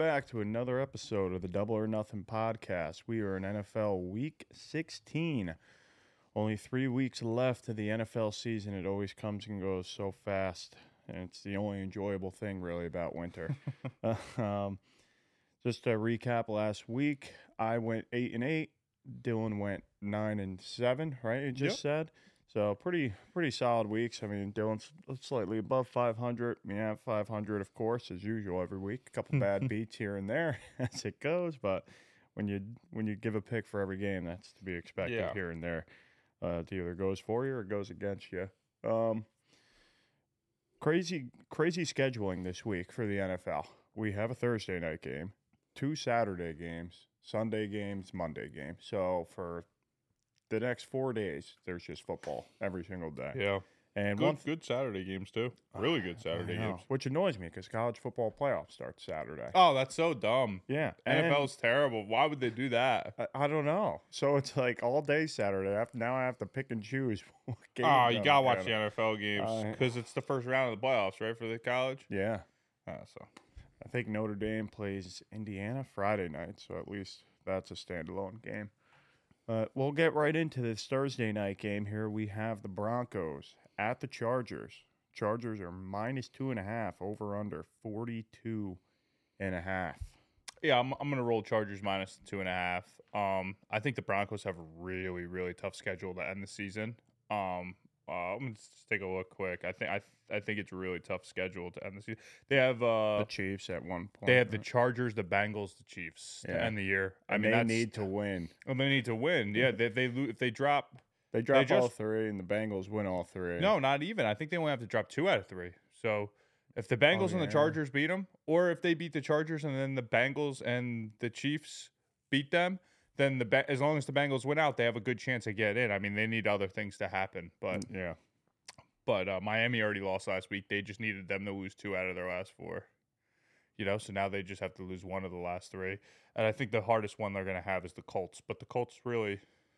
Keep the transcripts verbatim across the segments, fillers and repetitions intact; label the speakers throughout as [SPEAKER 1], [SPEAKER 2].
[SPEAKER 1] back to another episode of the Double or Nothing podcast. We are in N F L Week sixteen. Only three weeks left of the N F L season. It always comes and goes so fast, and it's the only enjoyable thing really about winter. uh, um, just to recap last week, I went eight and eight. Dylan went nine and seven. Right? You just
[SPEAKER 2] Yep.
[SPEAKER 1] said. So pretty pretty solid weeks. I mean, Dylan's slightly above five hundred. Me at five hundred, of course, as usual every week. A couple bad beats here and there as it goes, but when you when you give a pick for every game, that's to be expected
[SPEAKER 2] Yeah.
[SPEAKER 1] here and there. Uh, it either goes for you or it goes against you. Um, crazy crazy scheduling this week for the N F L. We have a Thursday night game, two Saturday games, Sunday games, Monday games. So for the next four days, there's just football every single day.
[SPEAKER 2] Yeah.
[SPEAKER 1] And
[SPEAKER 2] Good,
[SPEAKER 1] one th-
[SPEAKER 2] good Saturday games, too. Really good Saturday
[SPEAKER 1] I know,
[SPEAKER 2] games.
[SPEAKER 1] which annoys me because college football playoffs start Saturday.
[SPEAKER 2] Oh, that's so dumb.
[SPEAKER 1] Yeah,
[SPEAKER 2] N F
[SPEAKER 1] and
[SPEAKER 2] L's terrible. Why would they do that?
[SPEAKER 1] I, I don't know. So it's like all day Saturday. I have, now I have to pick and choose. What games
[SPEAKER 2] Oh, you
[SPEAKER 1] I'm
[SPEAKER 2] got to watch
[SPEAKER 1] gonna-
[SPEAKER 2] the N F L games
[SPEAKER 1] Uh,
[SPEAKER 2] because it's the first round of the playoffs, right, for the college?
[SPEAKER 1] Yeah,
[SPEAKER 2] Uh, so
[SPEAKER 1] I think Notre Dame plays Indiana Friday night, so at least that's a standalone game. Uh, we'll get right into this Thursday night game here. We have the Broncos at the Chargers. Chargers are minus two and a half, over under forty-two and a half.
[SPEAKER 2] Yeah, I'm, I'm going to roll Chargers minus two and a half. Um, I think the Broncos have a really, really tough schedule to end the season. Um, uh, I'm going to just take a look quick. I think I I think it's a really tough schedule to end the season. They have uh,
[SPEAKER 1] The Chiefs at one point.
[SPEAKER 2] they have the
[SPEAKER 1] right?
[SPEAKER 2] Chargers, the Bengals, the Chiefs to
[SPEAKER 1] Yeah.
[SPEAKER 2] end the year. I
[SPEAKER 1] and
[SPEAKER 2] mean,
[SPEAKER 1] they
[SPEAKER 2] that's,
[SPEAKER 1] need to win.
[SPEAKER 2] well, they need to win. Yeah, they they lo- if they drop.
[SPEAKER 1] They drop all
[SPEAKER 2] just-
[SPEAKER 1] three, and the Bengals win all three.
[SPEAKER 2] No, not even. I think they only have to drop two out of three. So if the Bengals and
[SPEAKER 1] yeah.
[SPEAKER 2] the Chargers beat them, or if they beat the Chargers and then the Bengals and the Chiefs beat them, then the Ba- as long as the Bengals win out, they have a good chance to get in. I mean, they need other things to happen, but
[SPEAKER 1] yeah.
[SPEAKER 2] but uh, Miami already lost last week. They just needed them to lose two out of their last four. You know, so now they just have to lose one of the last three. And I think the hardest one they're going to have is the Colts. But the Colts really.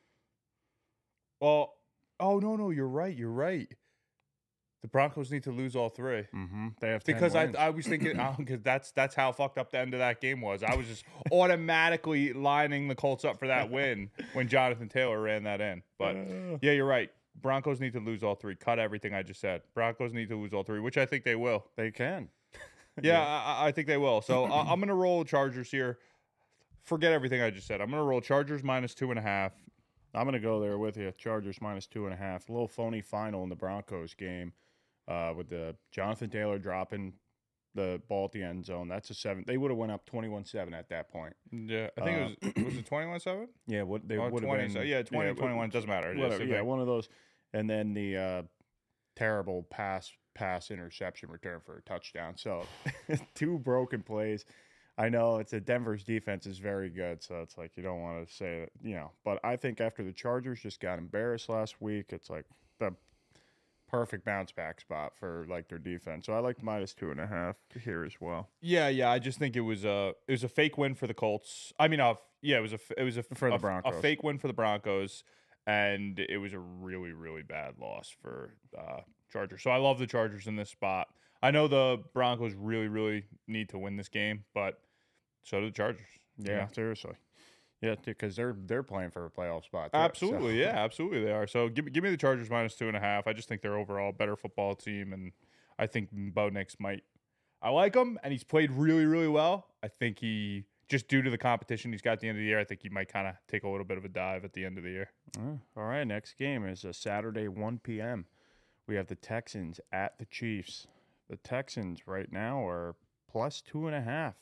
[SPEAKER 2] Well, oh, no, no, you're right. You're right. The Broncos need to lose all three.
[SPEAKER 1] Mm-hmm. They have ten
[SPEAKER 2] Because I,
[SPEAKER 1] wins.
[SPEAKER 2] I was thinking, because that's that's how fucked up the end of that game was. I was just automatically lining the Colts up for that win when Jonathan Taylor ran that in. But
[SPEAKER 1] Uh,
[SPEAKER 2] yeah, you're right. Broncos need to lose all three. Cut everything I just said. Broncos need to lose all three, which I think they will.
[SPEAKER 1] they can.
[SPEAKER 2] Yeah, I, I think they will. So I, I'm going to roll Chargers here. Forget everything I just said. I'm going to roll Chargers minus two and a half.
[SPEAKER 1] I'm going to go there with you. Chargers minus two and a half. A little phony final in the Broncos game uh, with the Jonathan Taylor dropping the ball at the end zone. That's a seven. They would have went up twenty-one seven at that point.
[SPEAKER 2] Yeah, I think
[SPEAKER 1] Uh,
[SPEAKER 2] it was was it twenty-one seven?
[SPEAKER 1] Yeah, what they
[SPEAKER 2] Oh,
[SPEAKER 1] would have
[SPEAKER 2] twenty,
[SPEAKER 1] been.
[SPEAKER 2] so yeah, twenty,
[SPEAKER 1] yeah,
[SPEAKER 2] twenty-one, doesn't matter. It is
[SPEAKER 1] Whatever,
[SPEAKER 2] the
[SPEAKER 1] yeah,
[SPEAKER 2] thing.
[SPEAKER 1] one of those. And then the uh, terrible pass pass interception return for a touchdown. So two broken plays. I know it's a Denver's defense is very good, so it's like you don't want to say that, you know. But I think after the Chargers just got embarrassed last week, it's like the perfect bounce back spot for like their defense. So I like minus two and a half here as well.
[SPEAKER 2] Yeah, yeah. I just think it was a it was a fake win for the Colts. I mean, uh, yeah, it was a f- it was a f-
[SPEAKER 1] For the
[SPEAKER 2] a f-
[SPEAKER 1] Broncos.
[SPEAKER 2] a fake win for the Broncos, and it was a really really bad loss for uh, Chargers. So I love the Chargers in this spot. I know the Broncos really really need to win this game, but so do the Chargers. you
[SPEAKER 1] Yeah,
[SPEAKER 2] know?
[SPEAKER 1] seriously. Yeah, because they're they're playing for a playoff spot. too,
[SPEAKER 2] Absolutely,
[SPEAKER 1] so.
[SPEAKER 2] yeah, absolutely they are. So give, me- give me the Chargers minus two and a half. I just think they're overall a better football team, and I think Bo Nix might. I like him, and he's played really, really well. I think he just due to the competition he's got at the end of the year, I think he might kind of take a little bit of a dive at the end of the year.
[SPEAKER 1] Oh, all right, next game is a Saturday one p.m. We have the Texans at the Chiefs. The Texans right now are plus two and a half.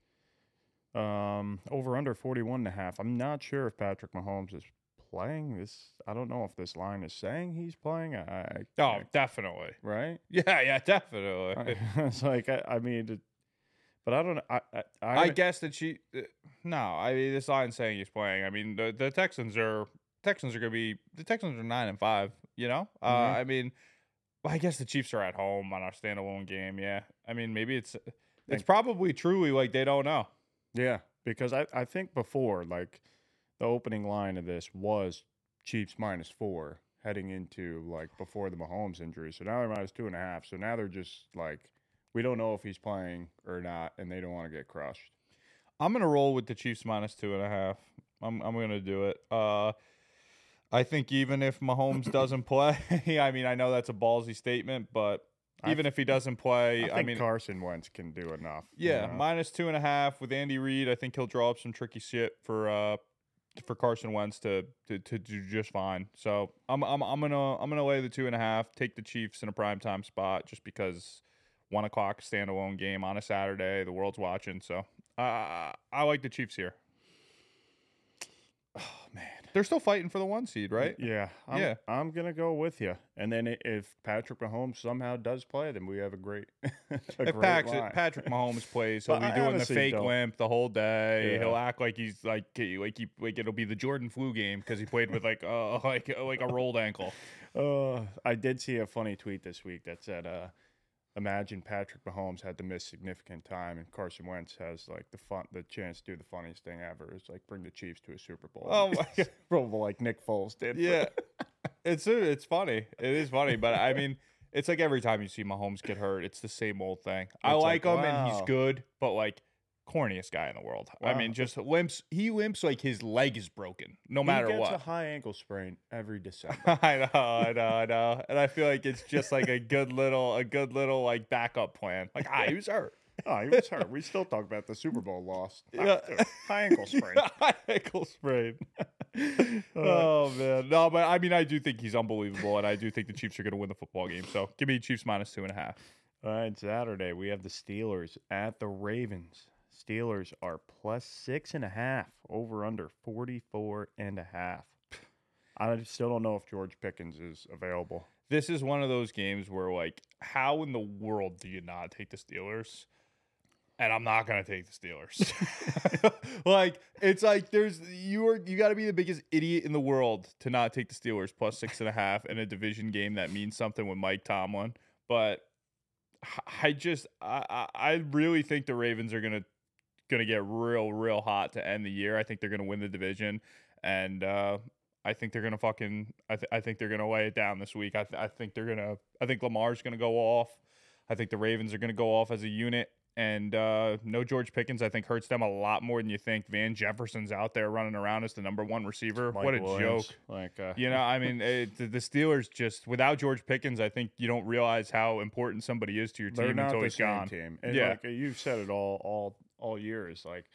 [SPEAKER 1] Um, over under forty-one and a half. I'm not sure if Patrick Mahomes is playing this. I don't know if this line is saying he's playing. I, I
[SPEAKER 2] Oh, definitely.
[SPEAKER 1] right.
[SPEAKER 2] Yeah, yeah, definitely.
[SPEAKER 1] I, it's like I, I mean, it- but I don't. I I, I,
[SPEAKER 2] I
[SPEAKER 1] haven't-
[SPEAKER 2] guess that she. Uh, no, I mean this line's saying he's playing. I mean the the Texans are Texans are gonna be the Texans are nine and five. You know, uh,
[SPEAKER 1] Mhm.
[SPEAKER 2] I mean, well, I guess the Chiefs are at home on our standalone game. Yeah, I mean maybe it's it's
[SPEAKER 1] Think-
[SPEAKER 2] probably truly like they don't know.
[SPEAKER 1] Yeah, because I, I think before, like, the opening line of this was Chiefs minus four heading into, like, before the Mahomes injury. So now they're minus two and a half. So now they're just, like, we don't know if he's playing or not, and they don't want to get crushed.
[SPEAKER 2] I'm gonna roll with the Chiefs minus two and a half. I'm I'm gonna do it. Uh, I think even if Mahomes doesn't play, I mean, I know that's a ballsy statement, but even
[SPEAKER 1] I,
[SPEAKER 2] if he doesn't play,
[SPEAKER 1] I think
[SPEAKER 2] I mean,
[SPEAKER 1] Carson Wentz can do enough.
[SPEAKER 2] yeah,
[SPEAKER 1] you know?
[SPEAKER 2] minus two and a half with Andy Reid. I think he'll draw up some tricky shit for uh for Carson Wentz to to, to do just fine. So I'm I'm I'm gonna I'm gonna lay the two and a half. Take the Chiefs in a primetime spot just because one o'clock standalone game on a Saturday. The world's watching, so uh, I like the Chiefs here.
[SPEAKER 1] Oh man,
[SPEAKER 2] They're still fighting for the one seed, right?
[SPEAKER 1] yeah, I'm,
[SPEAKER 2] Yeah.
[SPEAKER 1] I'm gonna go with you. And then i- if Patrick Mahomes somehow does play, then we have a great, a
[SPEAKER 2] If
[SPEAKER 1] great
[SPEAKER 2] Pax,
[SPEAKER 1] line.
[SPEAKER 2] Patrick Mahomes plays, he'll
[SPEAKER 1] But
[SPEAKER 2] be
[SPEAKER 1] I
[SPEAKER 2] doing the
[SPEAKER 1] honestly
[SPEAKER 2] fake
[SPEAKER 1] don't-
[SPEAKER 2] limp the whole day.
[SPEAKER 1] Yeah.
[SPEAKER 2] He'll act like he's like like he like it'll be the Jordan flu game because he played with like uh like like a rolled ankle.
[SPEAKER 1] Uh, I did see a funny tweet this week that said, uh, "Imagine Patrick Mahomes had to miss significant time, and Carson Wentz has like the fun, the chance to do the funniest thing ever is like bring the Chiefs to a Super Bowl."
[SPEAKER 2] Oh my God.
[SPEAKER 1] Super Bowl like Nick Foles did. for-
[SPEAKER 2] Yeah, it's it's funny. It is funny, but I mean, it's like every time you see Mahomes get hurt, it's the same old thing. I
[SPEAKER 1] It's
[SPEAKER 2] like
[SPEAKER 1] like,
[SPEAKER 2] him and he's
[SPEAKER 1] wow.
[SPEAKER 2] good, but like corniest guy in the world. I
[SPEAKER 1] Wow.
[SPEAKER 2] mean, just limps. He limps like his leg is broken, no
[SPEAKER 1] He
[SPEAKER 2] matter
[SPEAKER 1] gets
[SPEAKER 2] what.
[SPEAKER 1] a high ankle sprain every December.
[SPEAKER 2] I know, I know, I know, and I feel like it's just like a good little, a good little like backup plan. Like, ah, he was hurt.
[SPEAKER 1] Oh, he was hurt. We still talk about the Super Bowl loss. Ah,
[SPEAKER 2] Yeah.
[SPEAKER 1] dude, high ankle sprain.
[SPEAKER 2] High ankle sprain. oh man, no, but I mean, I do think he's unbelievable, and I do think the Chiefs are going to win the football game. So give me Chiefs minus two and a half.
[SPEAKER 1] All right, Saturday we have the Steelers at the Ravens. Steelers are plus six and a half, over under forty-four and a half. I still don't know if George Pickens is available.
[SPEAKER 2] This is one of those games where, like, how in the world do you not take the Steelers? And I'm not gonna take the Steelers. Like, it's like there's you are you got to be the biggest idiot in the world to not take the Steelers plus six and a half in a division game that means something with Mike Tomlin. But I just I I I really think the Ravens are gonna gonna get real real hot to end the year. I think they're gonna win the division, and uh, I think they're gonna fucking I th- I think they're gonna lay it down this week. I th- I think they're gonna I think Lamar's gonna go off. I think the Ravens are gonna go off as a unit. And uh, no George Pickens, I think, hurts them a lot more than you think. Van Jefferson's out there running around as the number one receiver.
[SPEAKER 1] Mike
[SPEAKER 2] what a
[SPEAKER 1] Williams,
[SPEAKER 2] joke.
[SPEAKER 1] Like, uh,
[SPEAKER 2] You know, I mean, it, the the Steelers just, without George Pickens, I think you don't realize how important somebody is to your
[SPEAKER 1] they're
[SPEAKER 2] team
[SPEAKER 1] not
[SPEAKER 2] until
[SPEAKER 1] the
[SPEAKER 2] he's
[SPEAKER 1] same
[SPEAKER 2] gone.
[SPEAKER 1] team. And
[SPEAKER 2] Yeah.
[SPEAKER 1] like you've said it all all all years. Like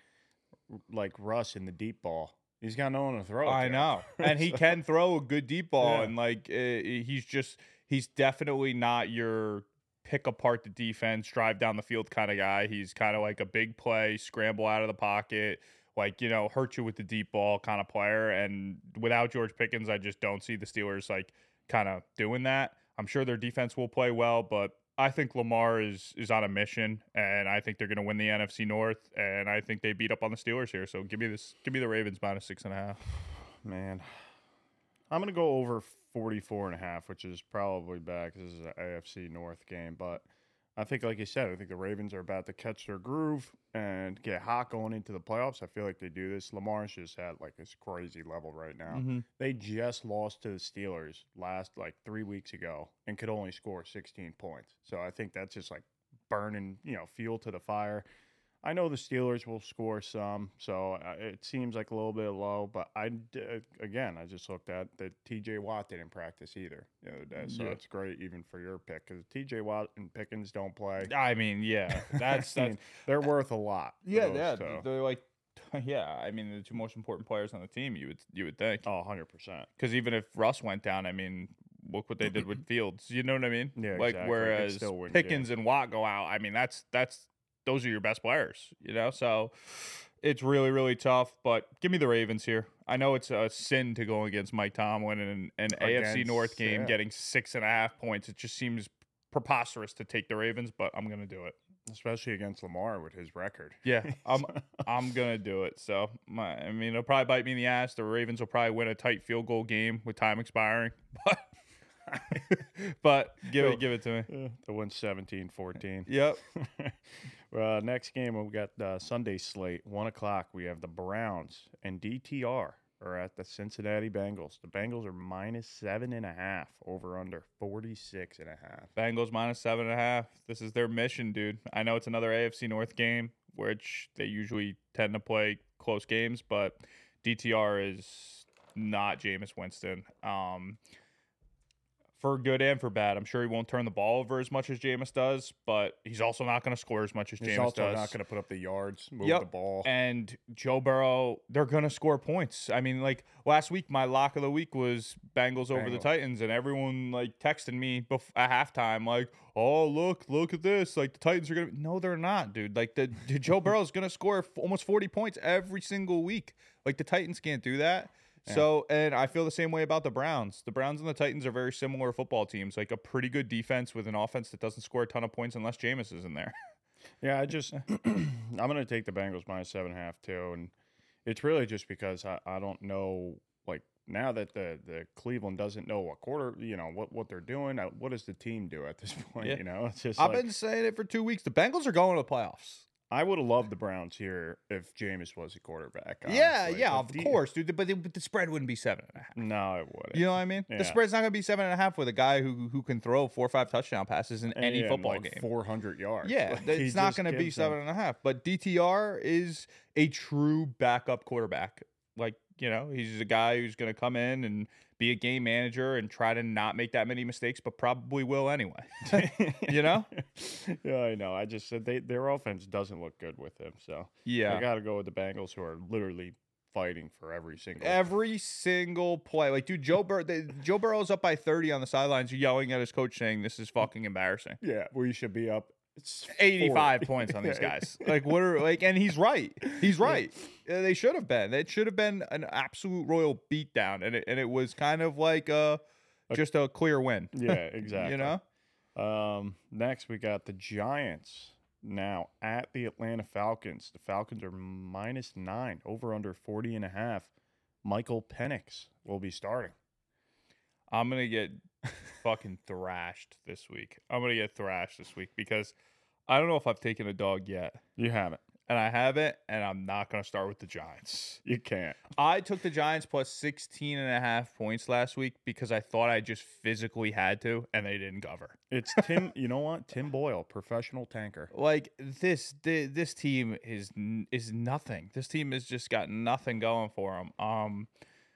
[SPEAKER 1] like Russ in the deep ball, he's got no one to throw. it
[SPEAKER 2] I
[SPEAKER 1] to.
[SPEAKER 2] know. And he can throw a good deep ball.
[SPEAKER 1] Yeah.
[SPEAKER 2] And, like, uh, he's just, he's definitely not your pick apart the defense, drive down the field kind of guy. He's kind of like a big play, scramble out of the pocket, like, you know, hurt you with the deep ball kind of player. And without George Pickens, I just don't see the Steelers, like, kind of doing that. I'm sure their defense will play well, but I think Lamar is is on a mission, and I think they're going to win the N F C North, and I think they beat up on the Steelers here. So give me this, give me the Ravens minus six and a half.
[SPEAKER 1] Man, I'm gonna go over forty-four and a half, which is probably bad because this is an A F C North game. But I think, like you said, I think the Ravens are about to catch their groove and get hot going into the playoffs. I feel like they do this. Lamar's just at like this crazy level right now.
[SPEAKER 2] Mm-hmm.
[SPEAKER 1] They just lost to the Steelers last like three weeks ago and could only score sixteen points. So I think that's just like burning, you know, fuel to the fire. I know the Steelers will score some, so uh, it seems like a little bit low. But I, d- again, I just looked at that T J Watt didn't practice either the other day, so
[SPEAKER 2] Yeah.
[SPEAKER 1] it's great even for your pick because T J Watt and Pickens don't play.
[SPEAKER 2] I mean, yeah, that's
[SPEAKER 1] I
[SPEAKER 2] that's
[SPEAKER 1] mean, they're worth a lot.
[SPEAKER 2] yeah,
[SPEAKER 1] those
[SPEAKER 2] yeah.
[SPEAKER 1] two.
[SPEAKER 2] They're like, yeah. I mean, the two most important players on the team. You would you would think,
[SPEAKER 1] Oh, one hundred percent.
[SPEAKER 2] because even if Russ went down, I mean, look what they did with Fields. You know what I mean?
[SPEAKER 1] Yeah,
[SPEAKER 2] Like
[SPEAKER 1] exactly. It
[SPEAKER 2] whereas
[SPEAKER 1] still win
[SPEAKER 2] Pickens and Watt go out. I mean, that's that's those are your best players. You know, so it's really really tough. But give me the Ravens here. I know it's a sin to go against Mike Tomlin and an A F C
[SPEAKER 1] Against-
[SPEAKER 2] North game
[SPEAKER 1] yeah.
[SPEAKER 2] getting six and a half points. It just seems preposterous to take the Ravens, but I'm gonna do it.
[SPEAKER 1] Especially against Lamar with his record.
[SPEAKER 2] Yeah, I'm I'm gonna do it. So my, I mean, it'll probably bite me in the ass. The Ravens will probably win a tight field goal game with time expiring, but but give
[SPEAKER 1] So-
[SPEAKER 2] it give it to me.
[SPEAKER 1] Uh, to win seventeen fourteen.
[SPEAKER 2] Yep.
[SPEAKER 1] uh, next game, we got uh, Sunday slate, one o'clock. We have the Browns and D T R are at the Cincinnati Bengals. The Bengals are minus seven and a half, over under forty-six and a half.
[SPEAKER 2] Bengals minus seven and a half. This is their mission, dude. I know it's another A F C North game. which they usually tend to play close games, but D T R is not Jameis Winston. Um, for good and for bad. I'm sure he won't turn the ball over as much as Jameis does, but he's also not going to score as much as
[SPEAKER 1] He's
[SPEAKER 2] Jameis
[SPEAKER 1] also
[SPEAKER 2] does.
[SPEAKER 1] not going to put up the yards, move
[SPEAKER 2] Yep.
[SPEAKER 1] the ball.
[SPEAKER 2] And Joe Burrow, they're going to score points. I mean, like last week, my lock of the week was Bengals over the
[SPEAKER 1] Bengals.
[SPEAKER 2] Titans, and everyone like texted me bef- at halftime, like, "Oh, look, look at this! Like the Titans are going to." No, they're not, dude. Like the, the Joe Burrow's going to score f- almost forty points every single week. Like the Titans can't do that.
[SPEAKER 1] Yeah.
[SPEAKER 2] So, and I feel the same way about the Browns. The Browns and the Titans are very similar football teams, like a pretty good defense with an offense that doesn't score a ton of points unless Jameis is in there.
[SPEAKER 1] Yeah, I just I'm gonna take the Bengals minus seven and a half too, and it's really just because I, I don't know, like now that the, the Cleveland doesn't know what quarter, you know what what they're doing. uh, What does the team do at this point?
[SPEAKER 2] Yeah.
[SPEAKER 1] You know, it's just
[SPEAKER 2] I've
[SPEAKER 1] like,
[SPEAKER 2] been saying it for two weeks. The Bengals are going to the playoffs.
[SPEAKER 1] I would have loved the Browns here if Jameis was a quarterback.
[SPEAKER 2] Yeah,
[SPEAKER 1] honestly.
[SPEAKER 2] yeah,
[SPEAKER 1] But
[SPEAKER 2] of
[SPEAKER 1] the-
[SPEAKER 2] course, dude. But the, but the spread wouldn't be seven and a half.
[SPEAKER 1] No, it wouldn't.
[SPEAKER 2] You know what I mean?
[SPEAKER 1] Yeah.
[SPEAKER 2] The spread's not going to be seven and a half with a guy who who can throw four or five touchdown passes in
[SPEAKER 1] And
[SPEAKER 2] any
[SPEAKER 1] he had,
[SPEAKER 2] football
[SPEAKER 1] like
[SPEAKER 2] game.
[SPEAKER 1] four hundred yards.
[SPEAKER 2] Yeah,
[SPEAKER 1] Like, he
[SPEAKER 2] it's not
[SPEAKER 1] just
[SPEAKER 2] going to be
[SPEAKER 1] gives them-
[SPEAKER 2] seven and a half. But D T R is a true backup quarterback. Like, you know, he's a guy who's going to come in and be a game manager and try to not make that many mistakes, but probably will anyway. You know?
[SPEAKER 1] Yeah, I know. I just said they their offense doesn't look good with him, so
[SPEAKER 2] Yeah.
[SPEAKER 1] I got to go with the Bengals, who are literally fighting for every single.
[SPEAKER 2] Every single play, like, dude, Joe Bur- they, Joe Burrow's up by thirty on the sidelines, yelling at his coach, saying, "This is fucking embarrassing."
[SPEAKER 1] Yeah, we should be up. It's
[SPEAKER 2] eighty-five
[SPEAKER 1] forty.
[SPEAKER 2] points on these
[SPEAKER 1] Yeah.
[SPEAKER 2] guys. Like, what are like? And he's right. He's right. Uh, They should have been. It should have been an absolute royal beatdown, and it and it was kind of like uh just a clear win.
[SPEAKER 1] Yeah, exactly.
[SPEAKER 2] You know.
[SPEAKER 1] Um, next we got the Giants now at the Atlanta Falcons. The Falcons are minus nine, over under forty and a half. Michael Penix will be starting.
[SPEAKER 2] I'm gonna get fucking thrashed this week. I'm gonna get thrashed this week because I don't know if I've taken a dog yet,
[SPEAKER 1] You haven't.
[SPEAKER 2] and I haven't, and I'm not gonna start with the Giants.
[SPEAKER 1] You can't.
[SPEAKER 2] I took the Giants plus sixteen and a half points last week because I thought I just physically had to, and they didn't cover.
[SPEAKER 1] It's Tim. You know what? Tim Boyle, professional tanker.
[SPEAKER 2] Like this, thi- this team is n- is nothing. This team has just got nothing going for them. Um,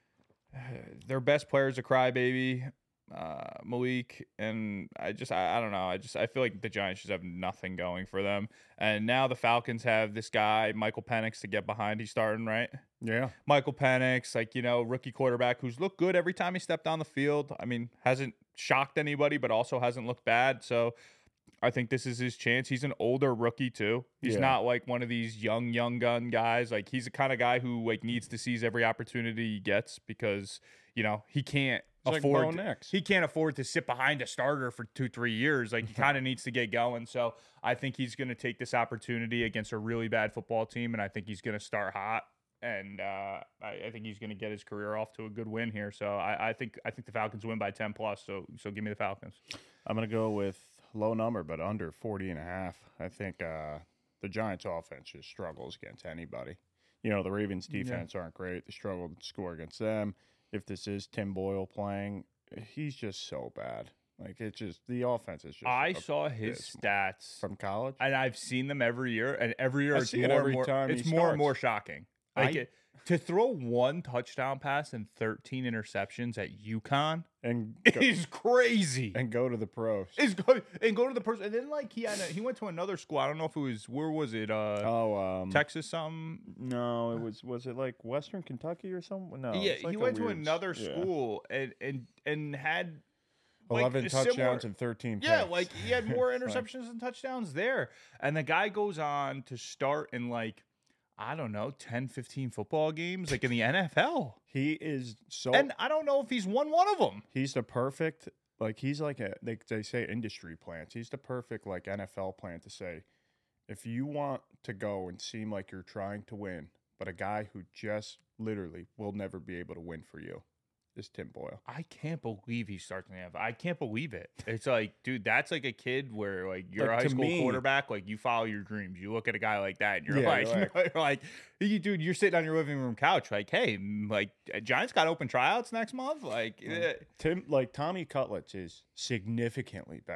[SPEAKER 2] their best player is a crybaby, uh, Malik, and I just I, I don't know. I just I feel like the Giants just have nothing going for them. And now the Falcons have this guy Michael Penix to get behind. He's starting, right?
[SPEAKER 1] Yeah.
[SPEAKER 2] Michael Penix, like, you know, rookie quarterback who's looked good every time he stepped on the field. I mean, hasn't shocked anybody, but also hasn't looked bad. So I think this is his chance. He's an older rookie too. He's
[SPEAKER 1] Yeah.
[SPEAKER 2] not like one of these young, young gun guys. Like, he's the kind of guy who like needs to seize every opportunity he gets because, you know, he can't
[SPEAKER 1] It's like
[SPEAKER 2] afford
[SPEAKER 1] Bo
[SPEAKER 2] to-
[SPEAKER 1] Nix.
[SPEAKER 2] he can't afford to sit behind a starter for two, three years. Like, he kind of needs to get going. So I think he's going to take this opportunity against a really bad football team, and I think he's going to start hot. And uh, I, I think he's going to get his career off to a good win here. So I, I think I think the Falcons win by ten plus. So so give me the Falcons.
[SPEAKER 1] I'm going to go with low number, but under forty and a half. I think uh, the Giants offense just struggles against anybody. You know, the Ravens defense aren't great. They struggle to score against them. If this is Tim Boyle playing, he's just so bad. Like, it's just, the offense is just
[SPEAKER 2] I
[SPEAKER 1] a-
[SPEAKER 2] saw his
[SPEAKER 1] abysmal.
[SPEAKER 2] stats,
[SPEAKER 1] from college.
[SPEAKER 2] and I've seen them every year, and every year
[SPEAKER 1] I
[SPEAKER 2] it's
[SPEAKER 1] see it
[SPEAKER 2] more
[SPEAKER 1] every
[SPEAKER 2] and more.
[SPEAKER 1] time he
[SPEAKER 2] It's more and
[SPEAKER 1] starts.
[SPEAKER 2] more shocking. Like
[SPEAKER 1] I-
[SPEAKER 2] it, to throw one touchdown pass and thirteen interceptions at UConn
[SPEAKER 1] and go,
[SPEAKER 2] is crazy.
[SPEAKER 1] and go to the pros.
[SPEAKER 2] Is go and go to the person, and then like he had a, he went to another school. I don't know if it was where was it? Uh,
[SPEAKER 1] Oh, um,
[SPEAKER 2] Texas something.
[SPEAKER 1] no, it was was it like Western Kentucky or something? No,
[SPEAKER 2] yeah,
[SPEAKER 1] it's like
[SPEAKER 2] he
[SPEAKER 1] a
[SPEAKER 2] went to
[SPEAKER 1] weird s-
[SPEAKER 2] another
[SPEAKER 1] yeah.
[SPEAKER 2] school and and and had like,
[SPEAKER 1] eleven
[SPEAKER 2] a
[SPEAKER 1] touchdowns
[SPEAKER 2] similar-
[SPEAKER 1] and thirteen.
[SPEAKER 2] Yeah,
[SPEAKER 1] picks.
[SPEAKER 2] like he had more
[SPEAKER 1] It's like-
[SPEAKER 2] interceptions and touchdowns there. And the guy goes on to start in like, I don't know, ten, fifteen football games, like in the N F L.
[SPEAKER 1] he is so.
[SPEAKER 2] And I don't know if he's won one of them.
[SPEAKER 1] he's the perfect, like he's like a they they say industry plant. He's the perfect like N F L plant to say, if you want to go and seem like you're trying to win, but a guy who just literally will never be able to win for you is Tim Boyle.
[SPEAKER 2] I can't believe he starts in the N F L. I can't believe it. It's like, dude, that's like a kid where like you're
[SPEAKER 1] Like,
[SPEAKER 2] a high
[SPEAKER 1] to
[SPEAKER 2] school
[SPEAKER 1] me-
[SPEAKER 2] quarterback, like you follow your dreams. You look at a guy like that, and you're
[SPEAKER 1] Yeah,
[SPEAKER 2] like,
[SPEAKER 1] you're
[SPEAKER 2] you're like, you dude, you're sitting on your living room couch, like, hey, m- like Giants got open tryouts next month, like. eh.
[SPEAKER 1] Tim like Tommy Cutlets is significantly better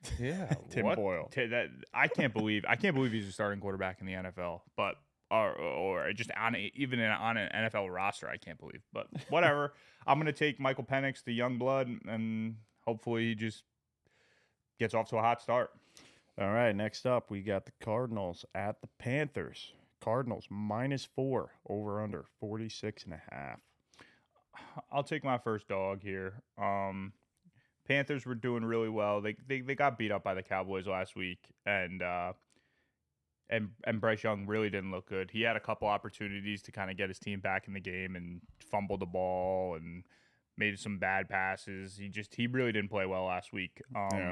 [SPEAKER 2] Yeah,
[SPEAKER 1] Tim
[SPEAKER 2] what?
[SPEAKER 1] Boyle.
[SPEAKER 2] T- that I can't believe. I can't believe he's a starting quarterback in the N F L. But or or just on a, even in, on an N F L roster, I can't believe. But whatever. I'm gonna take Michael Penix, the young blood, and hopefully he just gets off to a hot start.
[SPEAKER 1] All right, next up, we got the Cardinals at the Panthers. Cardinals minus four, over under forty-six and a half.
[SPEAKER 2] I'll take my first dog here. Um, Panthers were doing really well. They, they they got beat up by the Cowboys last week, and uh, and and Bryce Young really didn't look good. He had a couple opportunities to kind of get his team back in the game and fumbled the ball and made some bad passes. He just he really didn't play well last week. Um,
[SPEAKER 1] Yeah.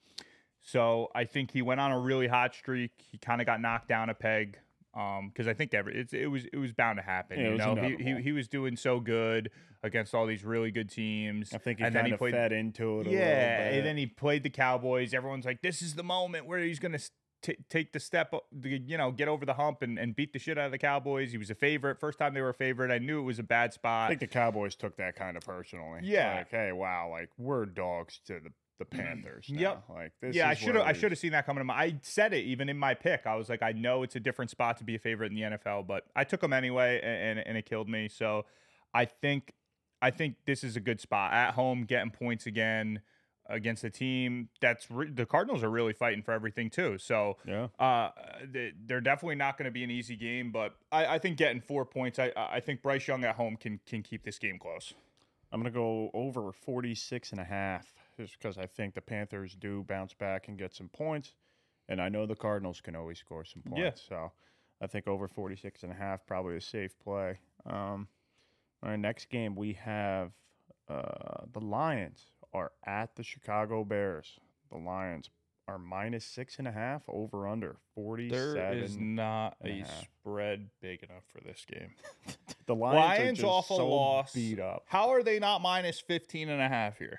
[SPEAKER 2] So I think he went on a really hot streak. He kind of got knocked down a peg because um, I think every it's, it was it was bound to happen.
[SPEAKER 1] Yeah, it
[SPEAKER 2] you
[SPEAKER 1] was
[SPEAKER 2] know, he, he
[SPEAKER 1] inevitable.
[SPEAKER 2] he was doing so good against all these really good teams.
[SPEAKER 1] I think he
[SPEAKER 2] and then
[SPEAKER 1] kind
[SPEAKER 2] he
[SPEAKER 1] of
[SPEAKER 2] played,
[SPEAKER 1] fed into it a
[SPEAKER 2] yeah,
[SPEAKER 1] little bit.
[SPEAKER 2] and then he played the Cowboys. Everyone's like, "This is the moment where he's gonna t- take the step, you know, get over the hump and, and beat the shit out of the Cowboys." He was a favorite. First time they were a favorite. I knew it was a bad
[SPEAKER 1] I
[SPEAKER 2] spot.
[SPEAKER 1] think the Cowboys took that kind of personally.
[SPEAKER 2] Yeah.
[SPEAKER 1] Like, hey, wow, like we're dogs to the, the Panthers now.
[SPEAKER 2] Yep.
[SPEAKER 1] Like this
[SPEAKER 2] Yeah, I
[SPEAKER 1] is
[SPEAKER 2] should
[SPEAKER 1] where
[SPEAKER 2] have. I
[SPEAKER 1] we-
[SPEAKER 2] should have seen that coming. To my, I said it even in my pick. I was like, I know it's a different spot to be a favorite in the N F L, but I took them anyway, and, and, and it killed me. So I think, I think this is a good spot at home, getting points again against a team that's re- the Cardinals are really fighting for everything too. So
[SPEAKER 1] Yeah.
[SPEAKER 2] uh, they, they're definitely not going to be an easy game, but I, I think getting four points, I I think Bryce Young at home can can keep this game close.
[SPEAKER 1] I'm going to go over forty-six and a half just because I think the Panthers do bounce back and get some points. And I know the Cardinals can always score some points.
[SPEAKER 2] Yeah.
[SPEAKER 1] So I think over forty-six and a half, probably a safe play. Um, all right, next game we have uh, the Lions are at the Chicago Bears. The Lions are minus six and a half, over under forty-seven.
[SPEAKER 2] There is not
[SPEAKER 1] and a
[SPEAKER 2] a
[SPEAKER 1] half.
[SPEAKER 2] spread big enough for this game.
[SPEAKER 1] The Lions,
[SPEAKER 2] Lions
[SPEAKER 1] are just
[SPEAKER 2] off a
[SPEAKER 1] so
[SPEAKER 2] loss.
[SPEAKER 1] beat up.
[SPEAKER 2] How are they not minus fifteen and a half here?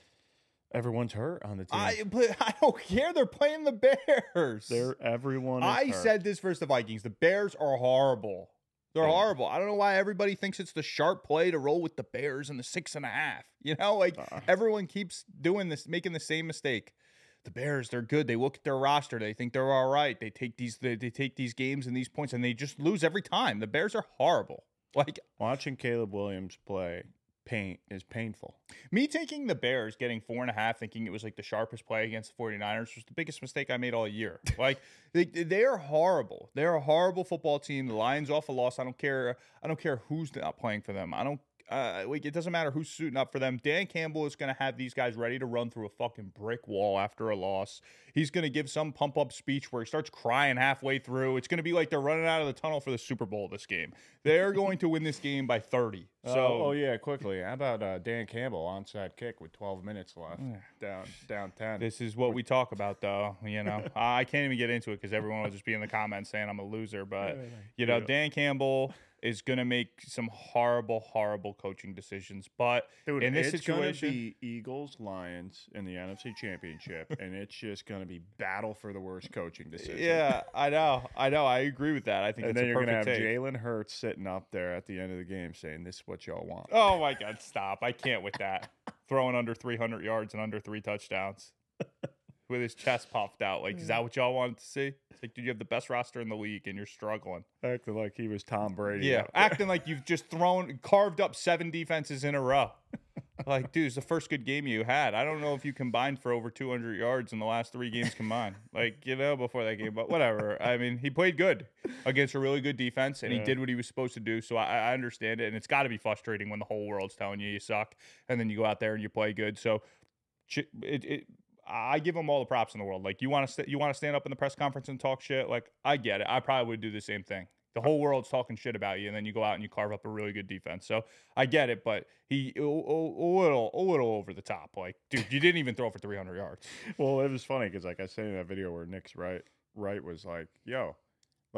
[SPEAKER 1] Everyone's hurt on the team.
[SPEAKER 2] I but I don't care. They're playing the Bears.
[SPEAKER 1] They're everyone. Is
[SPEAKER 2] I
[SPEAKER 1] hurt.
[SPEAKER 2] said this versus the Vikings. The Bears are horrible. They're
[SPEAKER 1] Yeah.
[SPEAKER 2] horrible. I don't know why everybody thinks it's the sharp play to roll with the Bears and the six and a half. You know, like
[SPEAKER 1] Uh-uh.
[SPEAKER 2] everyone keeps doing this, making the same mistake. The Bears, they're good. They look at their roster. They think they're all right. They take these, they, they take these games and these points, and they just lose every time. The Bears are horrible. Like
[SPEAKER 1] Watching Caleb Williams play paint is painful.
[SPEAKER 2] me taking the Bears, getting four and a half, thinking it was like the sharpest play against the 49ers was the biggest mistake I made all year. Like they they're horrible. They're a horrible football team. The Lions off a loss. I don't care. I don't care who's not playing for them. I don't uh like it doesn't matter who's suiting up for them. Dan Campbell is gonna have these guys ready to run through a fucking brick wall after a loss. He's gonna give some pump up speech where he starts crying halfway through. It's gonna be like they're running out of the tunnel for the Super Bowl this game. They're going to win this game by thirty. So
[SPEAKER 1] oh, oh yeah, quickly. How about uh, Dan Campbell onside kick with twelve minutes left, down down ten.
[SPEAKER 2] This is what we talk about, though. You know, I can't even get into it because everyone will just be in the comments saying I'm a loser. But you know,
[SPEAKER 1] Yeah.
[SPEAKER 2] Dan Campbell is going to make some horrible, horrible coaching decisions. But
[SPEAKER 1] Dude,
[SPEAKER 2] in this
[SPEAKER 1] it's
[SPEAKER 2] situation,
[SPEAKER 1] gonna be Eagles Lions in the N F C Championship, and it's just gonna be battle for the worst coaching decision.
[SPEAKER 2] yeah, I know, I know, I agree with that. I think
[SPEAKER 1] And
[SPEAKER 2] it's
[SPEAKER 1] then
[SPEAKER 2] a
[SPEAKER 1] you're gonna have
[SPEAKER 2] perfect take.
[SPEAKER 1] Jalen Hurts sitting up there at the end of the game saying, "This is what y'all want."
[SPEAKER 2] Oh my God, stop! I can't with that. Throwing under three hundred yards and under three touchdowns. With his chest puffed out. Like, is that what y'all wanted to see? It's like, dude, you have the best roster in the league and you're struggling.
[SPEAKER 1] Acting like he was Tom Brady.
[SPEAKER 2] Yeah,
[SPEAKER 1] out there.
[SPEAKER 2] acting like you've just thrown, carved up seven defenses in a row. Like, dude, it's the first good game you had. I don't know if you combined for over two hundred yards in the last three games combined. Like, you know, before that game, but whatever. I mean, he played good against a really good defense, and he
[SPEAKER 1] Yeah.
[SPEAKER 2] did what he was supposed to do. So I, I understand it, and it's got to be frustrating when the whole world's telling you you suck, and then you go out there and you play good. So ch- it. it I give them all the props in the world. Like, you want to st- you want to stand up in the press conference and talk shit. Like, I get it. I probably would do the same thing. The whole world's talking shit about you, and then you go out and you carve up a really good defense. So I get it, but he a, a, a little a little over the top. Like, dude, you didn't even throw for three hundred yards.
[SPEAKER 1] Well, it was funny because, like I said in that video where Nick's right, right was like, "Yo, like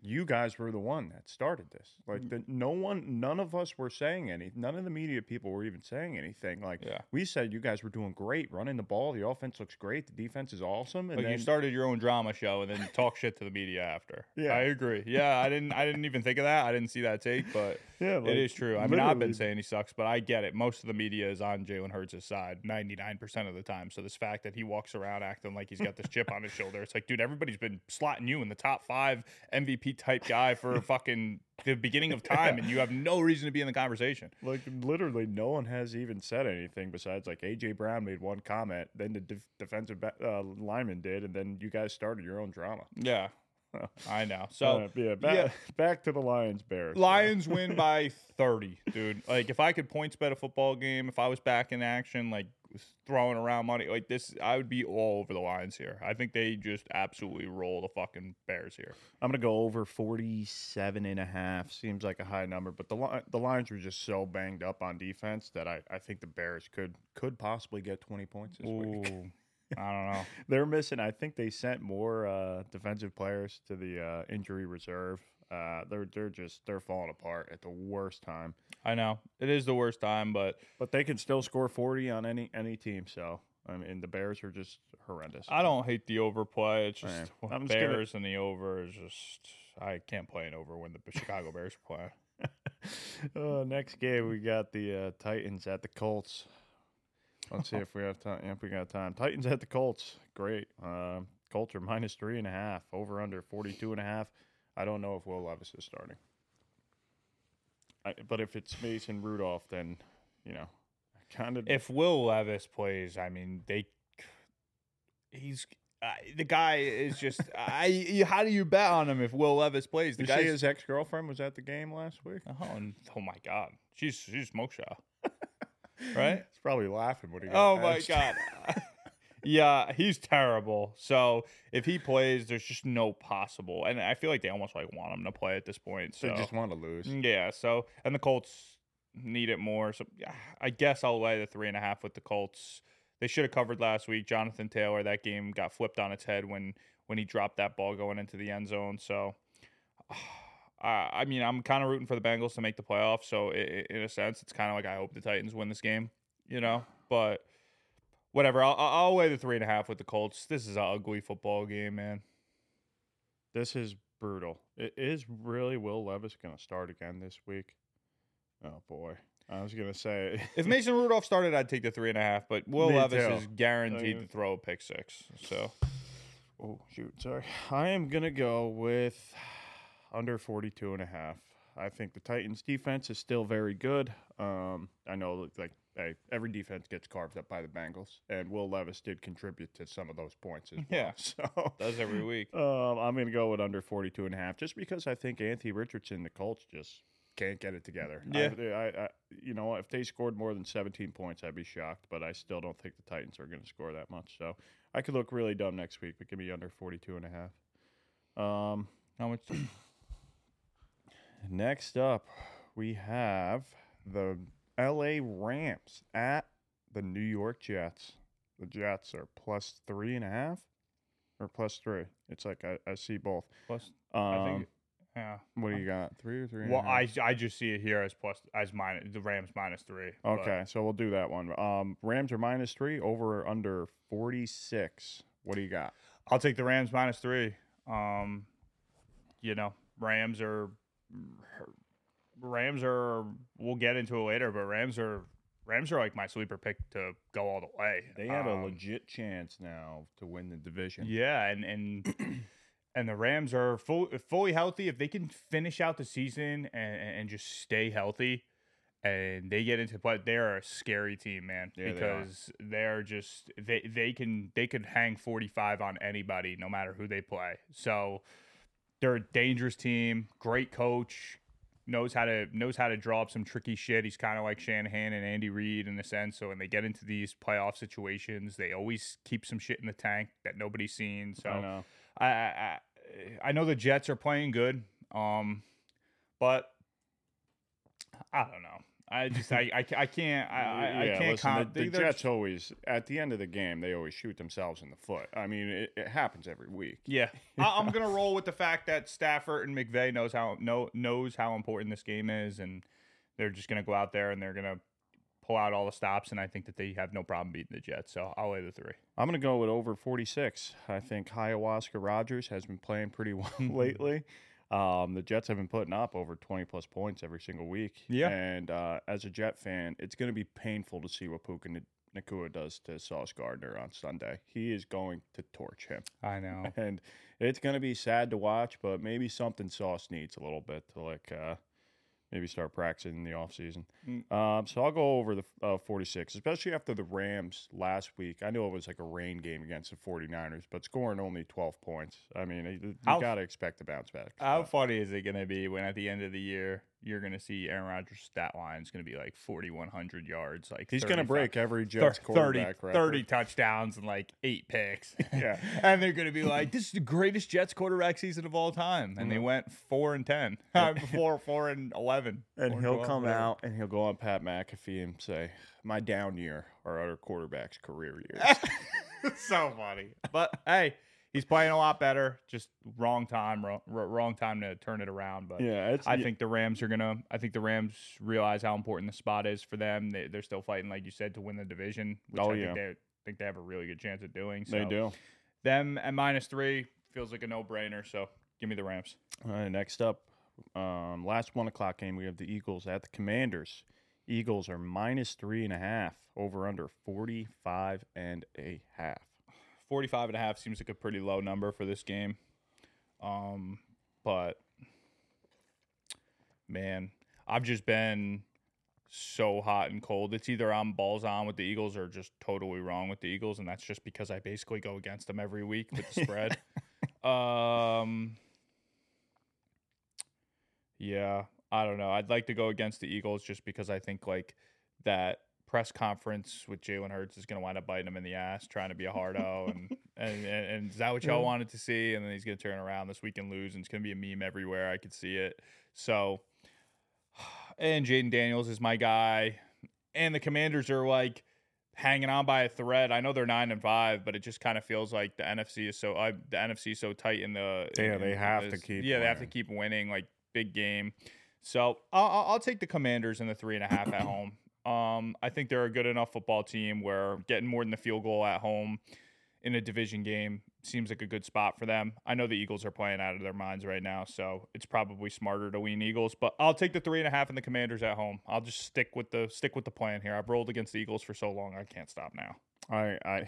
[SPEAKER 1] you guys were the one that started this. Like, the, no one, none of us were saying any. None of the media people were even saying anything. Like,
[SPEAKER 2] Yeah.
[SPEAKER 1] we said you guys were doing great, running the ball. The offense looks great. The defense is awesome. And
[SPEAKER 2] Like
[SPEAKER 1] then
[SPEAKER 2] you started your own drama show and then talk shit to the media after.
[SPEAKER 1] Yeah.
[SPEAKER 2] I agree. Yeah, I didn't. I didn't even think of that. I didn't see that take, but
[SPEAKER 1] yeah, like,
[SPEAKER 2] it is true. I mean, I've been
[SPEAKER 1] literally-
[SPEAKER 2] saying he sucks, but I get it. Most of the media is on Jalen Hurts' side ninety-nine percent of the time. So this fact that he walks around acting like he's got this chip on his shoulder, it's like, dude, everybody's been slotting you in the top five M V P type guy for fucking the beginning of time, and you have no reason to be in the conversation.
[SPEAKER 1] Like, literally, no one has even said anything besides, like, A J Brown made one comment, then the def- defensive ba- uh, lineman did, and then you guys started your own drama.
[SPEAKER 2] Yeah, I know. So
[SPEAKER 1] Uh, yeah, back,
[SPEAKER 2] yeah.
[SPEAKER 1] back to the Lions Bears.
[SPEAKER 2] Lions win by thirty, dude. Like, if I could points bet a football game, if I was back in action, like throwing around money like this, I would be all over the Lions here. I think they just absolutely roll the fucking Bears here.
[SPEAKER 1] I'm going to go over forty-seven and a half. Seems like a high number, but the Li- the Lions were just so banged up on defense that I, I think the Bears could could possibly get twenty points this week.
[SPEAKER 2] Ooh, I don't know.
[SPEAKER 1] They're missing. I think they sent more uh, defensive players to the uh, injury reserve. Uh, they're they're just they're falling apart at the worst time.
[SPEAKER 2] I know it is the worst time, but
[SPEAKER 1] But they can still score forty on any any team. So I mean, the Bears are just horrendous.
[SPEAKER 2] I don't hate the overplay. It's just
[SPEAKER 1] Right. I'm just gonna-
[SPEAKER 2] Bears and the over is just I can't play an over when the Chicago Bears are playing.
[SPEAKER 1] uh, next game we got the uh, Titans at the Colts. Let's see if we have time. If we got time, Titans at the Colts. Great. Uh, Colts are minus three and a half. Over under forty-two and a half. I don't know if Will Levis is starting. I, but if it's Mason Rudolph, then you know, kind of.
[SPEAKER 2] If Will Levis plays, I mean, they he's uh, the guy is just I. you- How do you bet on him if Will Levis plays? The
[SPEAKER 1] Did you see
[SPEAKER 2] guy's
[SPEAKER 1] his ex girlfriend was at the game last week?
[SPEAKER 2] oh, and, oh my god, she's she's smoke show, right?
[SPEAKER 1] He's probably laughing when he got
[SPEAKER 2] Oh my
[SPEAKER 1] benched.
[SPEAKER 2] god. Yeah, he's terrible. So if he plays, there's just no possible. And I feel like they almost like want him to play at this point. So
[SPEAKER 1] They just want to lose.
[SPEAKER 2] yeah. So and the Colts need it more. So yeah, I guess I'll lay the three and a half with the Colts. They should have covered last week. Jonathan Taylor, that game got flipped on its head when when he dropped that ball going into the end zone. So. Uh, I mean, I'm kind of rooting for the Bengals to make the playoffs. So, i i in a sense, it's kind of like I hope the Titans win this game, you know. But whatever, I'll, I'll I'll weigh the three and a half with the Colts. This is an ugly football game, man.
[SPEAKER 1] This is brutal. It is really Will Levis going to start again this week? Oh boy, I was going to say
[SPEAKER 2] If Mason Rudolph started, I'd take the three and a half. But Will
[SPEAKER 1] Me
[SPEAKER 2] Levis
[SPEAKER 1] too.
[SPEAKER 2] is guaranteed
[SPEAKER 1] I mean-
[SPEAKER 2] to throw a pick six. So
[SPEAKER 1] Oh shoot, sorry. I am going to go with under forty-two and a half. I think the Titans defense is still very good. Um, I know like hey, every defense gets carved up by the Bengals, and Will Levis did contribute to some of those points as well.
[SPEAKER 2] Yeah.
[SPEAKER 1] So
[SPEAKER 2] does every week.
[SPEAKER 1] Um, I'm going to go with under forty-two and a half just because I think Anthony Richardson, the Colts, just can't get it together.
[SPEAKER 2] Yeah.
[SPEAKER 1] I, I, I, you know, if they scored more than seventeen points, I'd be shocked, but I still don't think the Titans are going to score that much. So I could look really dumb next week, but give me under forty-two and a half. Um,
[SPEAKER 2] How much?
[SPEAKER 1] next up, we have the L A Rams at the New York Jets. The Jets are plus three and a half or plus three. It's like I, I see both.
[SPEAKER 2] Plus,
[SPEAKER 1] Um,
[SPEAKER 2] I think. Yeah.
[SPEAKER 1] what do you got? Three or three? and a
[SPEAKER 2] Well,
[SPEAKER 1] half?
[SPEAKER 2] I I just see it here as plus as minus the Rams minus three. but-
[SPEAKER 1] Okay, so we'll do that one. Um, Rams are minus three, over or under forty-six. What do you got?
[SPEAKER 2] I'll take the Rams minus three. Um, you know, Rams are Rams are. We'll get into it later, but Rams are Rams are like my sleeper pick to go all the way.
[SPEAKER 1] They have a
[SPEAKER 2] Um,
[SPEAKER 1] legit chance now to win the division.
[SPEAKER 2] Yeah, and and and the Rams are full, fully healthy. If they can finish out the season and, and just stay healthy, and they get into play, they're a scary team, man.
[SPEAKER 1] Yeah, they are.
[SPEAKER 2] because they're just they they can they could hang forty-five on anybody, no matter who they play. So they're a dangerous team. Great coach. Knows how to knows how to draw up some tricky shit. He's kind of like Shanahan and Andy Reid in a sense. So when they get into these playoff situations, they always keep some shit in the tank that nobody's seen. So
[SPEAKER 1] I know.
[SPEAKER 2] I, I I know the Jets are playing good, um, but I don't know. I just I I, I can't I I,
[SPEAKER 1] yeah,
[SPEAKER 2] I can't.
[SPEAKER 1] listen,
[SPEAKER 2] Com-
[SPEAKER 1] the, the
[SPEAKER 2] they're
[SPEAKER 1] Jets
[SPEAKER 2] just-
[SPEAKER 1] always at the end of the game they always shoot themselves in the foot. I mean, it, it happens every week.
[SPEAKER 2] Yeah, I, I'm gonna roll with the fact that Stafford and McVay knows how know, knows how important this game is, and they're just gonna go out there and they're gonna pull out all the stops, and I think that they have no problem beating the Jets. So I'll lay the three.
[SPEAKER 1] I'm going to go with over forty-six. I think Ayahuasca Rogers has been playing pretty well lately. Um, the Jets have been putting up over twenty plus points every single week.
[SPEAKER 2] Yeah.
[SPEAKER 1] And uh, as a Jet fan, it's going to be painful to see what Puka N- Nakua does to Sauce Gardner on Sunday. He is going to torch him.
[SPEAKER 2] I know.
[SPEAKER 1] And it's going to be sad to watch, but maybe something Sauce needs a little bit to like uh, maybe start practicing in the offseason.
[SPEAKER 2] Mm.
[SPEAKER 1] Um, so I'll go over the uh, forty-six, especially after the Rams last week. I know it was like a rain game against the 49ers, but scoring only twelve points. I mean, you, you
[SPEAKER 2] How-
[SPEAKER 1] got to expect a bounce back.
[SPEAKER 2] How
[SPEAKER 1] But
[SPEAKER 2] funny is it going to be when at the end of the year you're going to see Aaron Rodgers' stat line is going to be like forty-one hundred yards, like
[SPEAKER 1] he's going to
[SPEAKER 2] thirty-five
[SPEAKER 1] break every
[SPEAKER 2] thir-
[SPEAKER 1] Jets
[SPEAKER 2] thirty,
[SPEAKER 1] quarterback record.
[SPEAKER 2] thirty touchdowns and like eight picks.
[SPEAKER 1] Yeah.
[SPEAKER 2] And they're going to be like, this is the greatest Jets quarterback season of all time. And they went four and ten, four, four and eleven.
[SPEAKER 1] And
[SPEAKER 2] four
[SPEAKER 1] he'll
[SPEAKER 2] twelve,
[SPEAKER 1] come
[SPEAKER 2] whatever.
[SPEAKER 1] out and he'll go on Pat McAfee and say, "My down year are other quarterbacks' career years."
[SPEAKER 2] So funny. But hey, he's playing a lot better. Just wrong time, wrong, wrong time to turn it around. But
[SPEAKER 1] yeah, it's,
[SPEAKER 2] I think the Rams are gonna. I think the Rams realize how important the spot is for them. They, they're still fighting, like you said, to win the division. Which
[SPEAKER 1] Oh,
[SPEAKER 2] I
[SPEAKER 1] yeah.
[SPEAKER 2] think they think they have a really good chance of doing. So
[SPEAKER 1] they do.
[SPEAKER 2] Them at minus three feels like a no brainer. So give me the Rams.
[SPEAKER 1] All right, next up, um, last one o'clock game, we have the Eagles at the Commanders. Eagles are minus three and a half, over under forty-five and a half.
[SPEAKER 2] forty-five and a half seems like a pretty low number for this game. Um, but man, I've just been so hot and cold. It's either I'm balls on with the Eagles or just totally wrong with the Eagles, and that's just because I basically go against them every week with the spread. um, yeah, I don't know. I'd like to go against the Eagles just because I think like that press conference with Jalen Hurts is going to wind up biting him in the ass, trying to be a hardo, and, and, and and is that what y'all wanted to see? And then he's going to turn around this week and lose, and it's going to be a meme everywhere. I could see it. So, and Jaden Daniels is my guy, and the Commanders are like hanging on by a thread. I know they're nine and five, but it just kind of feels like the N F C is so uh, the N F C is so tight in the
[SPEAKER 1] Yeah,
[SPEAKER 2] in-
[SPEAKER 1] they
[SPEAKER 2] in
[SPEAKER 1] have
[SPEAKER 2] this-
[SPEAKER 1] to keep
[SPEAKER 2] yeah they have to
[SPEAKER 1] winning.
[SPEAKER 2] keep winning, like big game. So I'll, I'll I'll take the Commanders in the three and a half at home. Um, I think they're a good enough football team where getting more than the field goal at home in a division game seems like a good spot for them. I know the Eagles are playing out of their minds right now, so it's probably smarter to lean Eagles. But I'll take the three and a half and the Commanders at home. I'll just stick with the stick with the plan here. I've rolled against the Eagles for so long, I can't stop now.
[SPEAKER 1] I I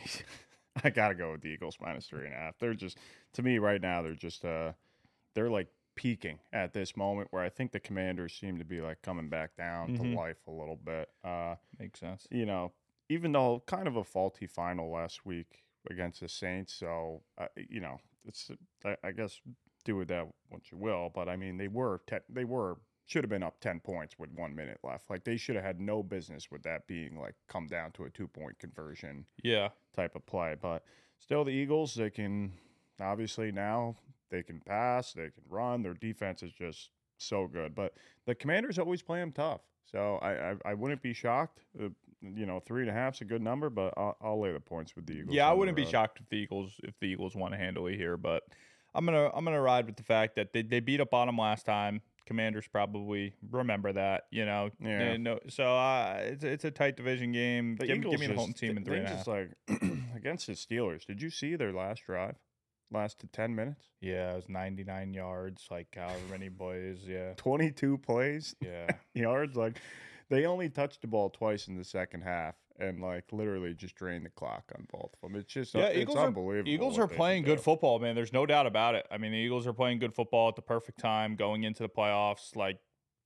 [SPEAKER 1] I gotta go with the Eagles minus three and a half. They're just to me right now. They're just uh they're like peaking at this moment where I think the Commanders seem to be like coming back down
[SPEAKER 2] Mhm.
[SPEAKER 1] to life a little bit. Uh,
[SPEAKER 2] Makes sense.
[SPEAKER 1] you know, even though kind of a faulty final last week against the Saints, so uh, you know it's I, I guess do with that what you will. But I mean they were te- they were should have been up ten points with one minute left. Like they should have had no business with that being like come down to a two point conversion
[SPEAKER 2] Yeah.
[SPEAKER 1] type of play. But still, the Eagles, they can obviously now they can pass, they can run. Their defense is just so good. But the Commanders always play them tough. So I I, I wouldn't be shocked. Uh, you know, three and a half is a good number, but I'll, I'll lay the points with the Eagles.
[SPEAKER 2] Yeah, I
[SPEAKER 1] on the
[SPEAKER 2] wouldn't be
[SPEAKER 1] road.
[SPEAKER 2] shocked if the Eagles if the Eagles won handily here, but I'm gonna I'm gonna ride with the fact that they, they beat up on them last time. Commanders probably remember that, you know.
[SPEAKER 1] Yeah.
[SPEAKER 2] They know- so uh, it's it's a tight division game.
[SPEAKER 1] The
[SPEAKER 2] Give, me-
[SPEAKER 1] Eagles
[SPEAKER 2] give me the home
[SPEAKER 1] just-
[SPEAKER 2] team in
[SPEAKER 1] they
[SPEAKER 2] three and a half.
[SPEAKER 1] just like against the Steelers. Did you see their last drive? Lasted ten minutes,
[SPEAKER 2] Yeah, it was ninety-nine yards, like however many boys. Yeah,
[SPEAKER 1] twenty-two plays,
[SPEAKER 2] yeah.
[SPEAKER 1] yards. Like they only touched the ball twice in the second half, and like literally just drained the clock on both of them. It's just
[SPEAKER 2] Yeah,
[SPEAKER 1] it's
[SPEAKER 2] Eagles are-
[SPEAKER 1] unbelievable.
[SPEAKER 2] Eagles
[SPEAKER 1] what
[SPEAKER 2] are
[SPEAKER 1] they can
[SPEAKER 2] playing good
[SPEAKER 1] do.
[SPEAKER 2] football, man. There's no doubt about it. I mean, the Eagles are playing good football at the perfect time, going into the playoffs. Like,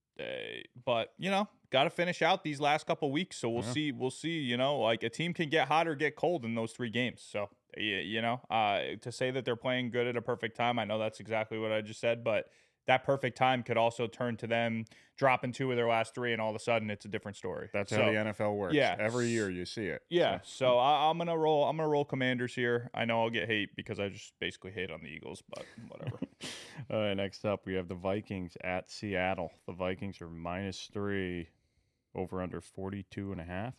[SPEAKER 2] eh, but you know, got to finish out these last couple weeks. So we'll
[SPEAKER 1] Yeah.
[SPEAKER 2] see. We'll see. You know, like a team can get hot or get cold in those three games. So y- you know, uh, to say that they're playing good at a perfect time, I know that's exactly what I just said, but that perfect time could also turn to them dropping two of their last three, and all of a sudden it's a different story.
[SPEAKER 1] That's
[SPEAKER 2] So-
[SPEAKER 1] how the N F L works.
[SPEAKER 2] yeah.
[SPEAKER 1] every year you see it.
[SPEAKER 2] Yeah,
[SPEAKER 1] So,
[SPEAKER 2] so I, I'm gonna roll. I'm gonna roll Commanders here. I know I'll get hate because I just basically hate on the Eagles, but whatever.
[SPEAKER 1] all right, next up we have the Vikings at Seattle. The Vikings are minus three. over under forty-two and a half.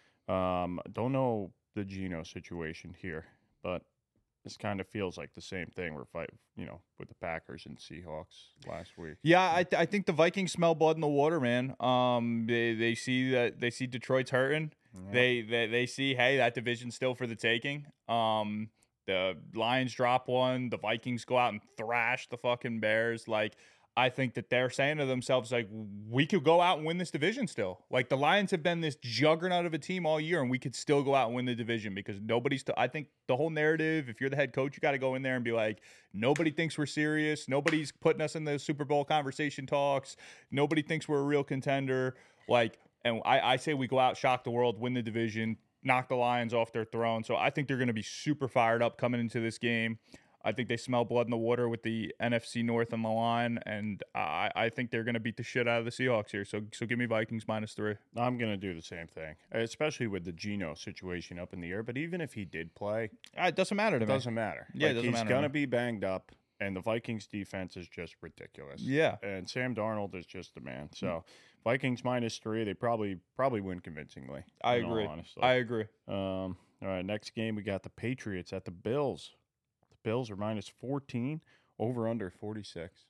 [SPEAKER 1] Um, don't know the Geno situation here, but this kind of feels like the same thing we're fighting, you know, with the Packers and Seahawks last week.
[SPEAKER 2] Yeah, I th- I think the Vikings smell blood in the water, man. Um, they they see that they see Detroit's hurting.
[SPEAKER 1] Yeah.
[SPEAKER 2] They, they they see, hey, that division's still for the taking. Um, the Lions drop one, the Vikings go out and thrash the fucking Bears. Like, I think that they're saying to themselves, like, we could go out and win this division still. Like, the Lions have been this juggernaut of a team all year, and we could still go out and win the division because nobody's. T- I think the whole narrative, if you're the head coach, you got to go in there and be like, nobody thinks we're serious. Nobody's putting us in the Super Bowl conversation talks. Nobody thinks we're a real contender. Like, and I, I say we go out, shock the world, win the division, knock the Lions off their throne. So I think they're going to be super fired up coming into this game. I think they smell blood in the water with the N F C North on the line, and I, I think they're going to beat the shit out of the Seahawks here. So so give me Vikings minus three.
[SPEAKER 1] I'm going to do the same thing, especially with the Geno situation up in the air. But even if he did play,
[SPEAKER 2] Uh, it doesn't matter to
[SPEAKER 1] it
[SPEAKER 2] me.
[SPEAKER 1] doesn't matter.
[SPEAKER 2] Yeah, it
[SPEAKER 1] Like,
[SPEAKER 2] doesn't
[SPEAKER 1] he's
[SPEAKER 2] matter to
[SPEAKER 1] going to
[SPEAKER 2] me.
[SPEAKER 1] be banged up, and the Vikings defense is just ridiculous.
[SPEAKER 2] Yeah.
[SPEAKER 1] And Sam Darnold is just the man. So Vikings minus three, they probably probably win convincingly.
[SPEAKER 2] I
[SPEAKER 1] in all
[SPEAKER 2] agree.
[SPEAKER 1] honesty.
[SPEAKER 2] I agree.
[SPEAKER 1] Um, all right, next game we got the Patriots at the Bills. The Bills are minus fourteen, over under forty-six.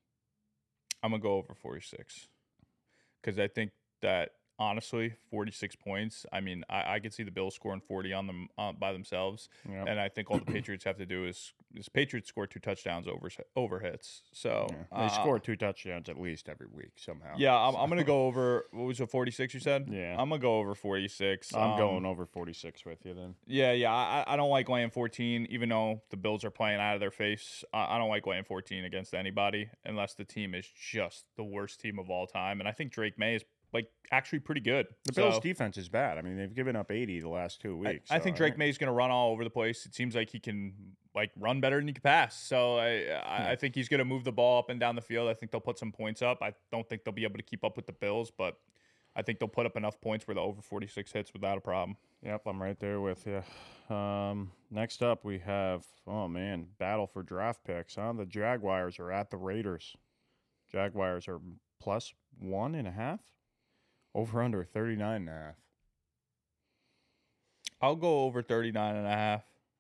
[SPEAKER 2] I'm going to go over forty-six because I think that, honestly, forty-six points, I mean, I, I could see the Bills scoring forty on them uh, by themselves.
[SPEAKER 1] Yep.
[SPEAKER 2] And I think all the Patriots have to do is, is Patriots score two touchdowns over over hits. So
[SPEAKER 1] Yeah. They
[SPEAKER 2] uh,
[SPEAKER 1] score two touchdowns at least every week somehow.
[SPEAKER 2] Yeah, I'm, I'm going to go over, what was it, forty-six you said?
[SPEAKER 1] Yeah.
[SPEAKER 2] I'm going to go over forty-six.
[SPEAKER 1] I'm
[SPEAKER 2] Um,
[SPEAKER 1] going over forty-six with you then.
[SPEAKER 2] Yeah, yeah. I, I don't like laying fourteen, even though the Bills are playing out of their face. I, I don't like laying fourteen against anybody unless the team is just the worst team of all time. And I think Drake May is like actually pretty good.
[SPEAKER 1] The
[SPEAKER 2] So,
[SPEAKER 1] Bills' defense is bad. I mean, they've given up eighty the last two
[SPEAKER 2] I,
[SPEAKER 1] weeks.
[SPEAKER 2] I
[SPEAKER 1] so,
[SPEAKER 2] think Drake May is going to run all over the place. It seems like he can like run better than he can pass. So I I, I think he's going to move the ball up and down the field. I think they'll put some points up. I don't think they'll be able to keep up with the Bills, but I think they'll put up enough points where the over forty-six hits without a problem.
[SPEAKER 1] Yep, I'm right there with you. Um, next up, we have, oh man, battle for draft picks. Huh? The Jaguars are at the Raiders. Jaguars are plus one and a half. Over under thirty-nine and a half.
[SPEAKER 2] I'll go over thirty-nine and a half.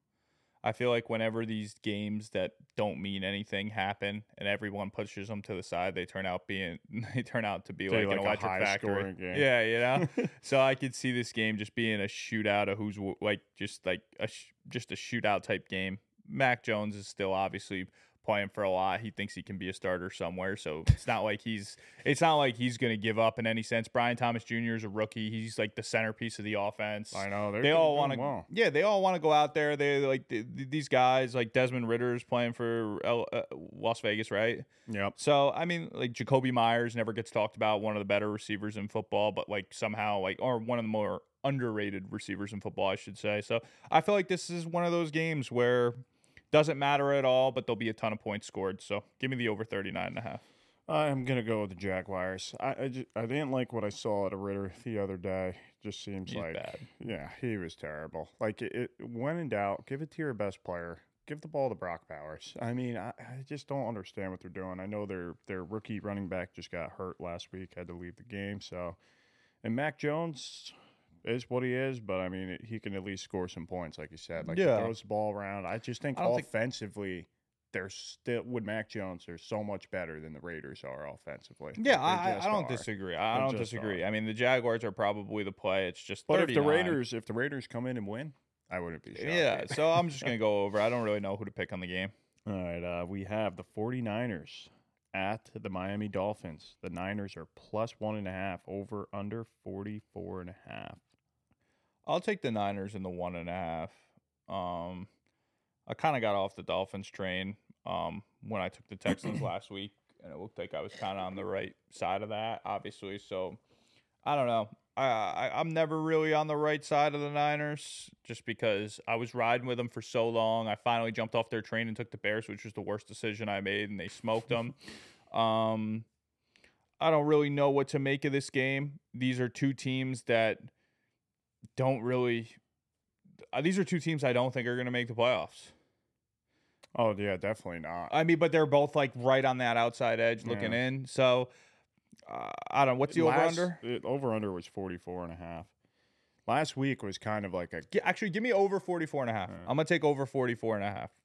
[SPEAKER 2] I feel like whenever these games that don't mean anything happen and everyone pushes them to the side, they turn out being they turn out to be
[SPEAKER 1] Say
[SPEAKER 2] like,
[SPEAKER 1] like
[SPEAKER 2] an
[SPEAKER 1] a
[SPEAKER 2] electric factory.
[SPEAKER 1] high-scoring game.
[SPEAKER 2] Yeah, you know. So I could see this game just being a shootout of who's w- like just like a sh- just a shootout type game. Mac Jones is still obviously playing for a lot. He thinks he can be a starter somewhere, so it's not like he's it's not like he's going to give up in any sense. Brian Thomas Junior is a rookie. He's like the centerpiece of the offense.
[SPEAKER 1] I know. They're
[SPEAKER 2] They
[SPEAKER 1] doing
[SPEAKER 2] all want to,
[SPEAKER 1] well.
[SPEAKER 2] yeah, they all want to go out there. They like th- th- these guys, like Desmond Ritter is playing for L- uh, Las Vegas, right?
[SPEAKER 1] Yep.
[SPEAKER 2] So I mean, like Jacoby Myers never gets talked about, one of the better receivers in football, but like somehow, like, or one of the more underrated receivers in football, I should say. So I feel like this is one of those games where doesn't matter at all, but there'll be a ton of points scored. So give me the over thirty-nine and a half.
[SPEAKER 1] I'm gonna go with the Jaguars. I I, just, I didn't like what I saw at a Ritter the other day. Just seems
[SPEAKER 2] He's
[SPEAKER 1] like
[SPEAKER 2] bad.
[SPEAKER 1] yeah, he was terrible. Like it, it when in doubt, give it to your best player. Give the ball to Brock Bowers. I mean, I, I just don't understand what they're doing. I know their their rookie running back just got hurt last week, had to leave the game. So, and Mac Jones is what he is, but I mean, he can at least score some points, like you said. Like
[SPEAKER 2] Yeah.
[SPEAKER 1] he throws the ball around. I just think
[SPEAKER 2] I don't think-
[SPEAKER 1] offensively, they're still with Mac Jones. They're so much better than the Raiders are offensively.
[SPEAKER 2] Yeah,
[SPEAKER 1] They
[SPEAKER 2] I,
[SPEAKER 1] just
[SPEAKER 2] I don't
[SPEAKER 1] are.
[SPEAKER 2] disagree. I
[SPEAKER 1] They
[SPEAKER 2] don't
[SPEAKER 1] just
[SPEAKER 2] disagree.
[SPEAKER 1] are.
[SPEAKER 2] I mean, the Jaguars are probably the play. It's just
[SPEAKER 1] But if the
[SPEAKER 2] thirty-nine.
[SPEAKER 1] Raiders, if the Raiders come in and win, I wouldn't be shocked.
[SPEAKER 2] Yeah, so I'm just going to go over. I don't really know who to pick on the game.
[SPEAKER 1] All right, uh, we have the 49ers at the Miami Dolphins. The Niners are plus one and a half, over under forty-four and a half.
[SPEAKER 2] I'll take the Niners in the one and a half. Um, I kind of got off the Dolphins train um, when I took the Texans last week, and it looked like I was kind of on the right side of that, obviously. So I don't know. I, I I'm never really on the right side of the Niners, just because I was riding with them for so long. I finally jumped off their train and took the Bears, which was the worst decision I made, and they smoked them. um, I don't really know what to make of this game. These are two teams that don't really uh, these are two teams I don't think are going to make the playoffs.
[SPEAKER 1] Oh yeah, definitely not.
[SPEAKER 2] I mean, but they're both like right on that outside edge looking
[SPEAKER 1] Yeah.
[SPEAKER 2] in. So Uh, I don't know. What's the
[SPEAKER 1] Last-
[SPEAKER 2] over-under?
[SPEAKER 1] it- Over-under was forty-four and a half. Last week was kind of like a
[SPEAKER 2] G- Actually, give me over forty-four and a half.
[SPEAKER 1] All right.
[SPEAKER 2] I'm going to take over forty-four and a half.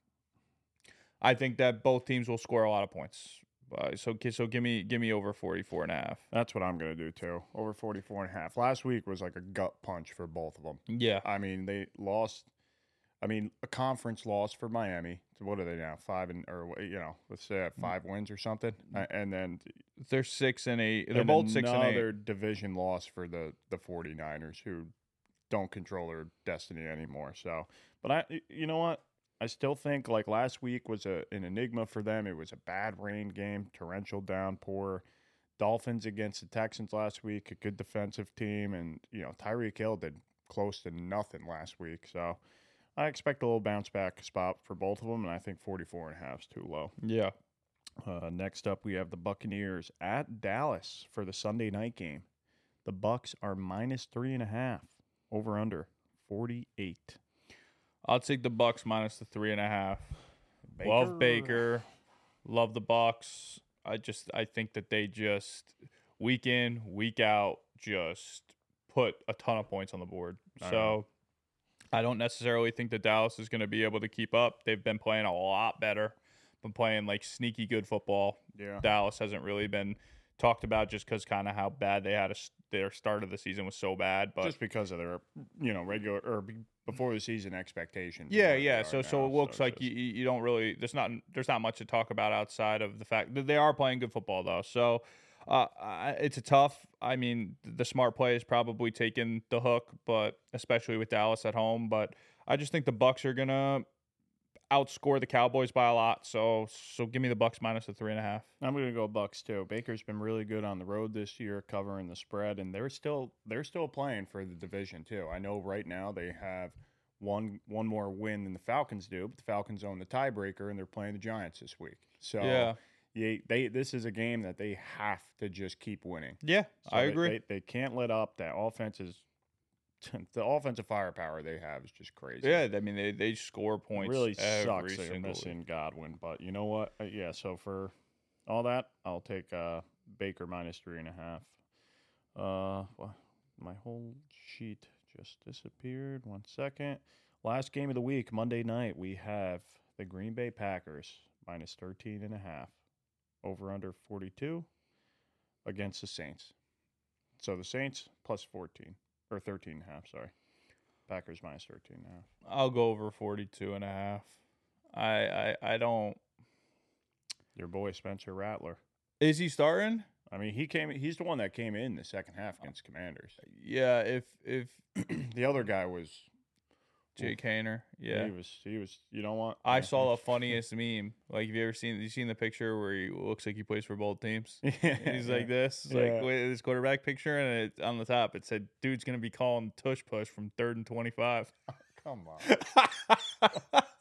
[SPEAKER 2] I think that both teams will score a lot of points. Uh, so so give me give me over forty-four and a half.
[SPEAKER 1] That's what I'm going to do too. Over forty-four and a half. Last week was like a gut punch for both of them.
[SPEAKER 2] Yeah.
[SPEAKER 1] I mean, they lost. I mean, a conference loss for Miami. So what are they now? Five and or you know, let's say at five wins or something. Uh, And then
[SPEAKER 2] They're six and eight. They're
[SPEAKER 1] and
[SPEAKER 2] both six and eight.
[SPEAKER 1] Another division loss for the the 49ers who don't control their destiny anymore. So, but I you know what? I still think like last week was a an enigma for them. It was a bad rain game, torrential downpour. Dolphins against the Texans last week, a good defensive team, and you know Tyreek Hill did close to nothing last week. So I expect a little bounce back spot for both of them, and I think forty-four and a half is too low.
[SPEAKER 2] Yeah.
[SPEAKER 1] Uh, next up, we have the Buccaneers at Dallas for the Sunday night game. The Bucks are minus three and a half. Over under forty-eight.
[SPEAKER 2] I'll take the Bucks minus the three and a half. Love Baker. Love the Bucks. I just I think that they just week in, week out, just put a ton of points on the board.
[SPEAKER 1] I
[SPEAKER 2] So
[SPEAKER 1] know.
[SPEAKER 2] I don't necessarily think that Dallas is going to be able to keep up. They've been playing a lot better. Been playing like sneaky good football.
[SPEAKER 1] Yeah.
[SPEAKER 2] Dallas hasn't really been talked about just because kind of how bad they had a, s- their start of the season was so bad. But
[SPEAKER 1] Just because of their, you know, regular or be- before the season expectations.
[SPEAKER 2] yeah,
[SPEAKER 1] where they
[SPEAKER 2] yeah.
[SPEAKER 1] are
[SPEAKER 2] So so
[SPEAKER 1] now,
[SPEAKER 2] it looks
[SPEAKER 1] it's
[SPEAKER 2] like
[SPEAKER 1] just-
[SPEAKER 2] you you you don't really there's not there's not much to talk about outside of the fact that they are playing good football though. So uh, I- it's a tough. I mean, the smart play is probably taking the hook, but especially with Dallas at home. But I just think the Bucks are gonna outscore the Cowboys by a lot. So so give me the Bucks minus the three and a half.
[SPEAKER 1] I'm going to go Bucks too. Baker's been really good on the road this year, covering the spread, and they're still they're still playing for the division too. I know right now they have one one more win than the Falcons do, but the Falcons own the tiebreaker, and they're playing the Giants this week. So
[SPEAKER 2] Yeah.
[SPEAKER 1] they, they this is a game that they have to just keep winning.
[SPEAKER 2] Yeah,
[SPEAKER 1] So
[SPEAKER 2] I
[SPEAKER 1] they-
[SPEAKER 2] agree.
[SPEAKER 1] They, they can't let up. That offense is the offensive firepower they have is just crazy.
[SPEAKER 2] yeah, I mean they they score
[SPEAKER 1] It
[SPEAKER 2] points.
[SPEAKER 1] really
[SPEAKER 2] every
[SPEAKER 1] sucks that you're
[SPEAKER 2] single
[SPEAKER 1] missing
[SPEAKER 2] week.
[SPEAKER 1] Godwin, but you know what? Uh, yeah, so for all that, I'll take uh, Baker minus three and a half. Uh, wha- my whole sheet just disappeared. One second. Last game of the week, Monday night, we have the Green Bay Packers minus thirteen and a half. Over under forty-two against the Saints. So the Saints plus fourteen or thirteen and a half, sorry. Packers minus thirteen and a half.
[SPEAKER 2] I'll go over forty-two and a half. I I I don't.
[SPEAKER 1] Your boy Spencer Rattler.
[SPEAKER 2] Is he starting?
[SPEAKER 1] I mean, he came. He's the one that came in the second half against Commanders.
[SPEAKER 2] Yeah, if if
[SPEAKER 1] The other guy was.
[SPEAKER 2] Jake Hayner, yeah.
[SPEAKER 1] He was. He was. You know what?
[SPEAKER 2] I saw the funniest meme. Like, have you ever seen? You seen the picture where he looks like he plays for both teams?
[SPEAKER 1] Yeah,
[SPEAKER 2] He's like this, It's
[SPEAKER 1] Yeah.
[SPEAKER 2] like with his quarterback picture, and it, on the top it said, "Dude's gonna be calling tush push from third and twenty-five."
[SPEAKER 1] Come on.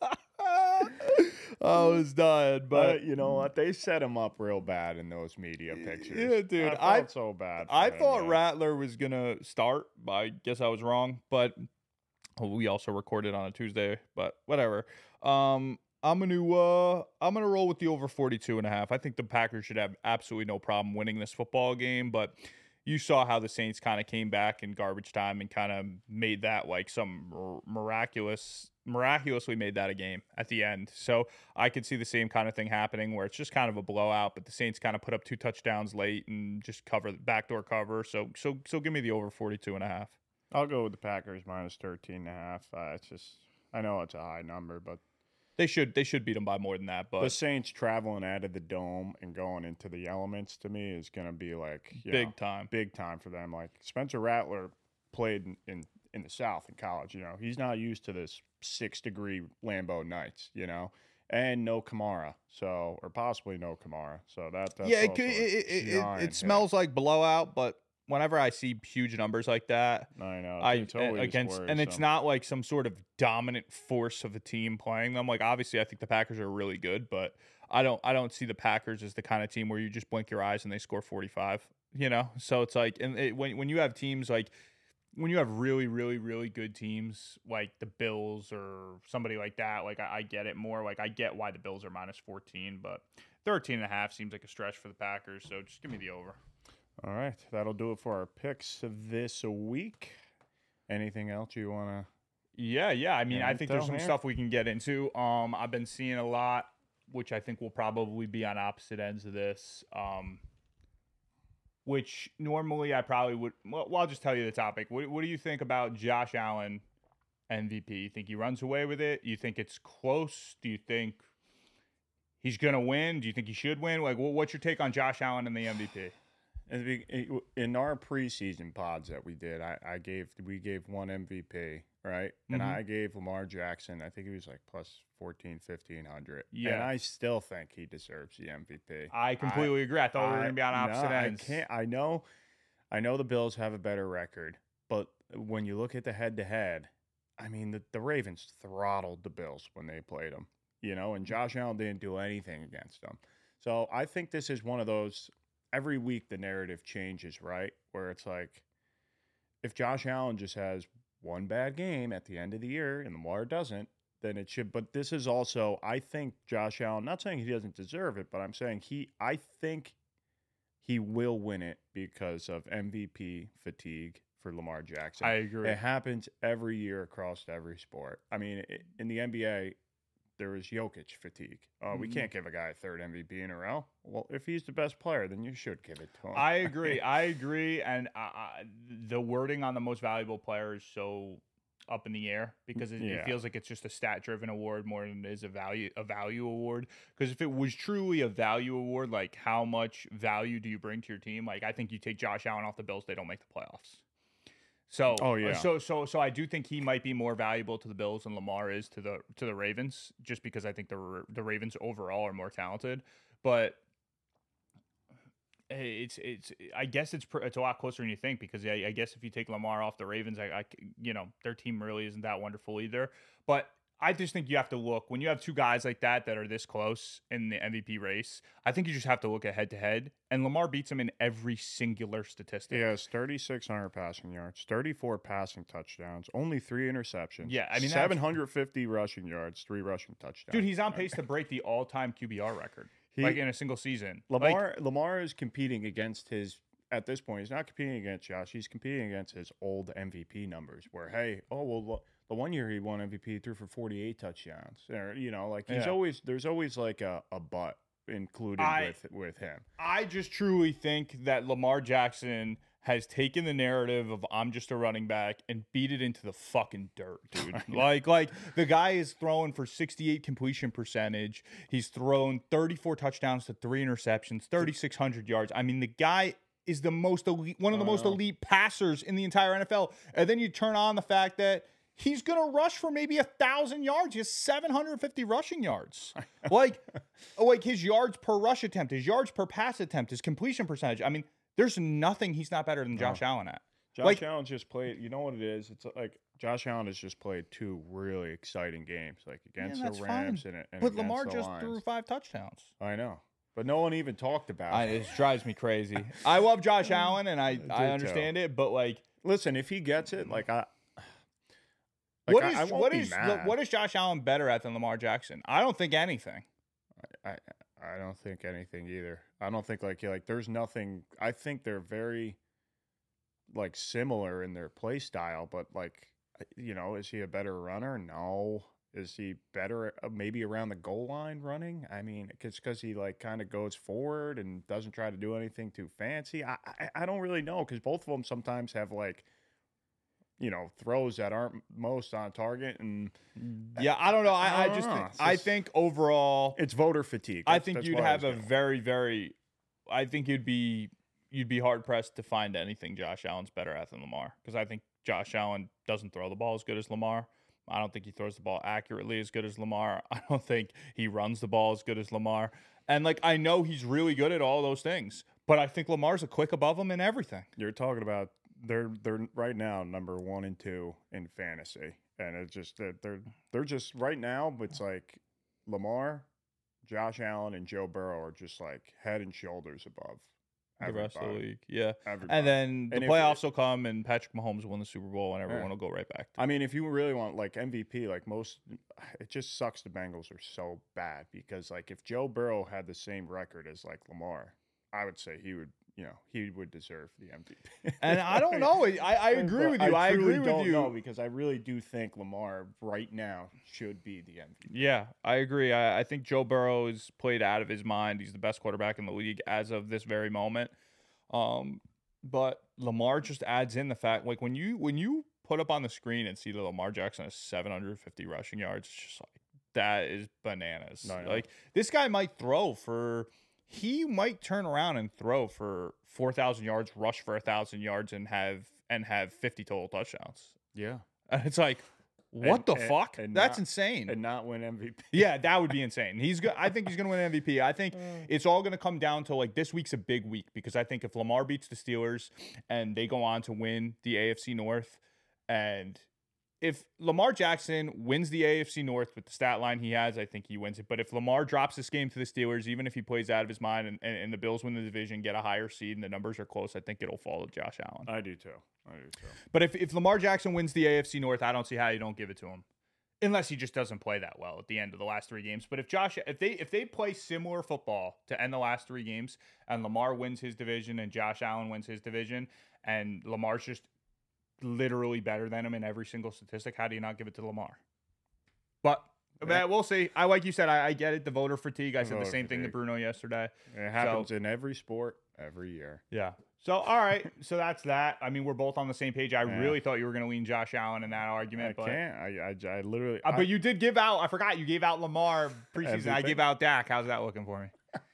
[SPEAKER 2] I was dying,
[SPEAKER 1] But
[SPEAKER 2] but
[SPEAKER 1] you know what? They set him up real bad in those media pictures.
[SPEAKER 2] Yeah, dude,
[SPEAKER 1] I
[SPEAKER 2] I-
[SPEAKER 1] felt so bad. for
[SPEAKER 2] I
[SPEAKER 1] him,
[SPEAKER 2] thought
[SPEAKER 1] man.
[SPEAKER 2] Rattler was gonna start. I guess I was wrong, but we also recorded on a Tuesday. But whatever. Um, I'm gonna uh, I'm gonna roll with the over forty-two and a half. I think the Packers should have absolutely no problem winning this football game, but you saw how the Saints kind of came back in garbage time and kind of made that like some mir- miraculous, miraculously made that a game at the end. So I could see the same kind of thing happening where it's just kind of a blowout, but the Saints kind of put up two touchdowns late and just cover the backdoor cover. So so so give me the over forty-two and a half.
[SPEAKER 1] I'll go with the Packers minus thirteen and a half. Uh, it's just. I know it's a high number, but
[SPEAKER 2] They should they should beat them by more than that,
[SPEAKER 1] the
[SPEAKER 2] but
[SPEAKER 1] Saints traveling out of the dome and going into the elements to me is going to be like you
[SPEAKER 2] big
[SPEAKER 1] know,
[SPEAKER 2] time.
[SPEAKER 1] big time for them. Like Spencer Rattler played in, in in the South in college. You know, he's not used to this six degree Lambeau nights. You know, and no Kamara, so or possibly no Kamara. So that that's
[SPEAKER 2] yeah, it,
[SPEAKER 1] also
[SPEAKER 2] could,
[SPEAKER 1] a
[SPEAKER 2] it, it, it,
[SPEAKER 1] giant
[SPEAKER 2] it
[SPEAKER 1] hit.
[SPEAKER 2] smells like blowout, but whenever I see huge numbers like that,
[SPEAKER 1] I know.
[SPEAKER 2] I
[SPEAKER 1] it's always
[SPEAKER 2] against and it's
[SPEAKER 1] worrisome.
[SPEAKER 2] not like some sort of dominant force of a team playing them. Like obviously, I think the Packers are really good, but I don't I don't see the Packers as the kind of team where you just blink your eyes and they score forty-five. You know, so it's like and it, when when you have teams like when you have really really really good teams like the Bills or somebody like that, like I, I get it more. Like I get why the Bills are minus fourteen, but thirteen and a half seems like a stretch for the Packers. So just give me the over.
[SPEAKER 1] All right, that'll do it for our picks this week. Anything else you want to?
[SPEAKER 2] Yeah, yeah. I mean,
[SPEAKER 1] Yeah,
[SPEAKER 2] I think there's
[SPEAKER 1] tell
[SPEAKER 2] some
[SPEAKER 1] here.
[SPEAKER 2] stuff we can get into. Um, I've been seeing a lot, which I think will probably be on opposite ends of this. Um, which normally I probably would. Well, well, I'll just tell you the topic. What, what do you think about Josh Allen M V P? You think he runs away with it? You think it's close? Do you think he's gonna win? Do you think he should win? Like, wh- what's your take on Josh Allen and the M V P?
[SPEAKER 1] In the be- in our preseason pods that we did, I, I gave we gave one M V P, right? And
[SPEAKER 2] Mhm.
[SPEAKER 1] I gave Lamar Jackson, I think he was like plus fourteen, fifteen hundred. And
[SPEAKER 2] Yeah.
[SPEAKER 1] I still think he deserves the M V P.
[SPEAKER 2] I completely agree. I thought we were
[SPEAKER 1] I-
[SPEAKER 2] gonna be on opposite
[SPEAKER 1] no,
[SPEAKER 2] ends.
[SPEAKER 1] I can't. I know, I know the Bills have a better record, but when you look at the head to head, I mean the, the Ravens throttled the Bills when they played them, you know, and Josh Allen didn't do anything against them. So I think this is one of those. Every week the narrative changes, right? Where it's like, if Josh Allen just has one bad game at the end of the year and Lamar doesn't, then it should. But this is also, I think Josh Allen. Not saying he doesn't deserve it, but I'm saying he. I think he will win it because of M V P fatigue for Lamar Jackson.
[SPEAKER 2] I agree.
[SPEAKER 1] It happens every year across every sport. I mean, i- in the N B A, there is Jokic fatigue. Uh, we
[SPEAKER 2] Mhm.
[SPEAKER 1] can't give a guy a third M V P in a row. Well, if he's the best player, then you should give it to him.
[SPEAKER 2] I agree. I agree. And uh, uh, the wording on the most valuable player is so up in the air because it,
[SPEAKER 1] Yeah.
[SPEAKER 2] it feels like it's just a stat driven award more than it is a value a value award. Because if it was truly a value award, like how much value do you bring to your team? Like I think you take Josh Allen off the Bills, they don't make the playoffs. So,
[SPEAKER 1] Oh,
[SPEAKER 2] uh,
[SPEAKER 1] yeah.
[SPEAKER 2] so, so, so I do think he might be more valuable to the Bills than Lamar is to the to the Ravens, just because I think the Ra- the Ravens overall are more talented. But eh, it's it's I guess it's pr- it's a lot closer than you think because I, I guess if you take Lamar off the Ravens, I, I c- you know their team really isn't that wonderful either. But I just think you have to look when you have two guys like that that are this close in the M V P race. I think you just have to look at head to head, and Lamar beats him in every singular statistic.
[SPEAKER 1] He has thirty-six hundred passing yards, thirty-four passing touchdowns, only three interceptions.
[SPEAKER 2] Yeah, I mean, that's-
[SPEAKER 1] seven hundred fifty rushing yards, three rushing touchdowns.
[SPEAKER 2] Dude, he's on
[SPEAKER 1] I
[SPEAKER 2] pace
[SPEAKER 1] mean,
[SPEAKER 2] to break the all-time Q B R record,
[SPEAKER 1] He-
[SPEAKER 2] like in a single season. Like,
[SPEAKER 1] Lamar Lamar is competing against his. At this point, he's not competing against Josh. He's competing against his old M V P numbers. Where hey, oh well, lo- the one year he won M V P, he threw for forty-eight touchdowns. Or you know, like he's
[SPEAKER 2] Yeah.
[SPEAKER 1] always there's always like a, a butt included
[SPEAKER 2] I-
[SPEAKER 1] with with him.
[SPEAKER 2] I just truly think that Lamar Jackson has taken the narrative of I'm just a running back and beat it into the fucking dirt, dude. like, like the guy is throwing for sixty-eight completion percentage. He's thrown thirty-four touchdowns to three interceptions, thirty-six hundred yards. I mean, the guy is the most elite, one of the
[SPEAKER 1] I
[SPEAKER 2] most
[SPEAKER 1] know.
[SPEAKER 2] elite passers in the entire N F L. And then you turn on the fact that he's going to rush for maybe a thousand yards. He has seven hundred fifty rushing yards. Like, oh, like his yards per rush attempt, his yards per pass attempt, his completion percentage. I mean, there's nothing he's not better than Josh Allen at.
[SPEAKER 1] Josh
[SPEAKER 2] Like-
[SPEAKER 1] Allen just played. You know what it is? It's like Josh Allen has just played two really exciting games, like against
[SPEAKER 2] that's
[SPEAKER 1] the
[SPEAKER 2] fine.
[SPEAKER 1] Rams and, and
[SPEAKER 2] But
[SPEAKER 1] against
[SPEAKER 2] Lamar
[SPEAKER 1] the
[SPEAKER 2] just
[SPEAKER 1] Lions.
[SPEAKER 2] threw five touchdowns.
[SPEAKER 1] I know, but no one even talked about
[SPEAKER 2] I,
[SPEAKER 1] it.
[SPEAKER 2] it drives me crazy. I love Josh Allen, and I, I
[SPEAKER 1] too.
[SPEAKER 2] understand it, but like,
[SPEAKER 1] Listen, if he gets it, like I, like
[SPEAKER 2] what
[SPEAKER 1] I,
[SPEAKER 2] is
[SPEAKER 1] I won't
[SPEAKER 2] what
[SPEAKER 1] be
[SPEAKER 2] is
[SPEAKER 1] mad.
[SPEAKER 2] what is Josh Allen better at than Lamar Jackson? I don't think anything.
[SPEAKER 1] I, I don't think anything either. I don't think like like there's nothing. I think they're very like similar in their play style, but like you know, is he a better runner? No. Is he better uh, maybe around the goal line running? I mean, it's because he like kind of goes forward and doesn't try to do anything too fancy. I I, I don't really know because both of them sometimes have like you know throws that aren't most on target, and
[SPEAKER 2] Yeah, I don't know. I,
[SPEAKER 1] I
[SPEAKER 2] I
[SPEAKER 1] don't
[SPEAKER 2] just
[SPEAKER 1] know.
[SPEAKER 2] think,
[SPEAKER 1] It's
[SPEAKER 2] I
[SPEAKER 1] just-
[SPEAKER 2] think overall,
[SPEAKER 1] it's voter fatigue.
[SPEAKER 2] I
[SPEAKER 1] That's-
[SPEAKER 2] think
[SPEAKER 1] that's
[SPEAKER 2] you'd
[SPEAKER 1] what I
[SPEAKER 2] have
[SPEAKER 1] was
[SPEAKER 2] a
[SPEAKER 1] getting.
[SPEAKER 2] very, very. I think you'd be you'd be hard pressed to find anything Josh Allen's better at than Lamar because I think Josh Allen doesn't throw the ball as good as Lamar. I don't think he throws the ball accurately as good as Lamar. I don't think he runs the ball as good as Lamar. And like I know he's really good at all those things, but I think Lamar's a click above him in everything.
[SPEAKER 1] You're talking about they're they're right now number one and two in fantasy, and it's just they're they're, they're just right now. It's like Lamar, Josh Allen, and Joe Burrow are just like head and shoulders above
[SPEAKER 2] The rest of the
[SPEAKER 1] everybody.
[SPEAKER 2] league, yeah.
[SPEAKER 1] Everybody.
[SPEAKER 2] And then the
[SPEAKER 1] And if-
[SPEAKER 2] playoffs will come, and Patrick Mahomes will win the Super Bowl, and everyone
[SPEAKER 1] Yeah.
[SPEAKER 2] will go right back. To
[SPEAKER 1] I mean, if you really want like M V P, like most, it just sucks the Bengals are so bad because like if Joe Burrow had the same record as like Lamar, I would say he would you know, he would deserve the M V P.
[SPEAKER 2] And I don't know. I, I agree
[SPEAKER 1] But
[SPEAKER 2] with you. I,
[SPEAKER 1] I truly
[SPEAKER 2] agree with
[SPEAKER 1] don't
[SPEAKER 2] you.
[SPEAKER 1] know because I really do think Lamar right now should be the M V P.
[SPEAKER 2] Yeah, I agree. I, I think Joe Burrow is played out of his mind. He's the best quarterback in the league as of this very moment. Um, but Lamar just adds in the fact, like when you when you put up on the screen and see that Lamar Jackson has seven hundred fifty rushing yards, it's just like that is bananas.
[SPEAKER 1] No, I know.
[SPEAKER 2] Like this guy might throw for. He might turn around and throw for four thousand yards, rush for one thousand yards, and have and have fifty total touchdowns.
[SPEAKER 1] Yeah.
[SPEAKER 2] And it's like, what
[SPEAKER 1] And-
[SPEAKER 2] the
[SPEAKER 1] and-
[SPEAKER 2] fuck?
[SPEAKER 1] and
[SPEAKER 2] That's
[SPEAKER 1] not-
[SPEAKER 2] insane.
[SPEAKER 1] And not win M V P.
[SPEAKER 2] Yeah, that would be insane. He's go- I think he's going to win M V P. I think it's all going to come down to like this week's a big week because I think if Lamar beats the Steelers and they go on to win the A F C North, and if Lamar Jackson wins the A F C North with the stat line he has, I think he wins it. But if Lamar drops this game to the Steelers, even if he plays out of his mind and, and, and the Bills win the division, get a higher seed, and the numbers are close, I think it'll fall to Josh Allen.
[SPEAKER 1] I do too. I do too.
[SPEAKER 2] But if, if Lamar Jackson wins the A F C North, I don't see how you don't give it to him. Unless he just doesn't play that well at the end of the last three games. But if Josh if they if they play similar football to end the last three games and Lamar wins his division and Josh Allen wins his division and Lamar's just literally better than him in every single statistic, how do you not give it to Lamar? But
[SPEAKER 1] Yeah.
[SPEAKER 2] man, we'll see. I like you said, I, I get it. The voter fatigue. I said the
[SPEAKER 1] Voter
[SPEAKER 2] same thing to
[SPEAKER 1] fatigue.
[SPEAKER 2] Bruno yesterday.
[SPEAKER 1] It happens in every sport every year.
[SPEAKER 2] Yeah. So, all right. So that's that. I mean, we're both on the same page. I
[SPEAKER 1] Yeah.
[SPEAKER 2] really thought you were going to lean Josh Allen in that
[SPEAKER 1] I
[SPEAKER 2] argument. but
[SPEAKER 1] can't. I, I, I literally.
[SPEAKER 2] Uh,
[SPEAKER 1] I-
[SPEAKER 2] but you did give out. I forgot you gave out Lamar preseason. I
[SPEAKER 1] Everything.
[SPEAKER 2] gave out Dak. How's that looking for me?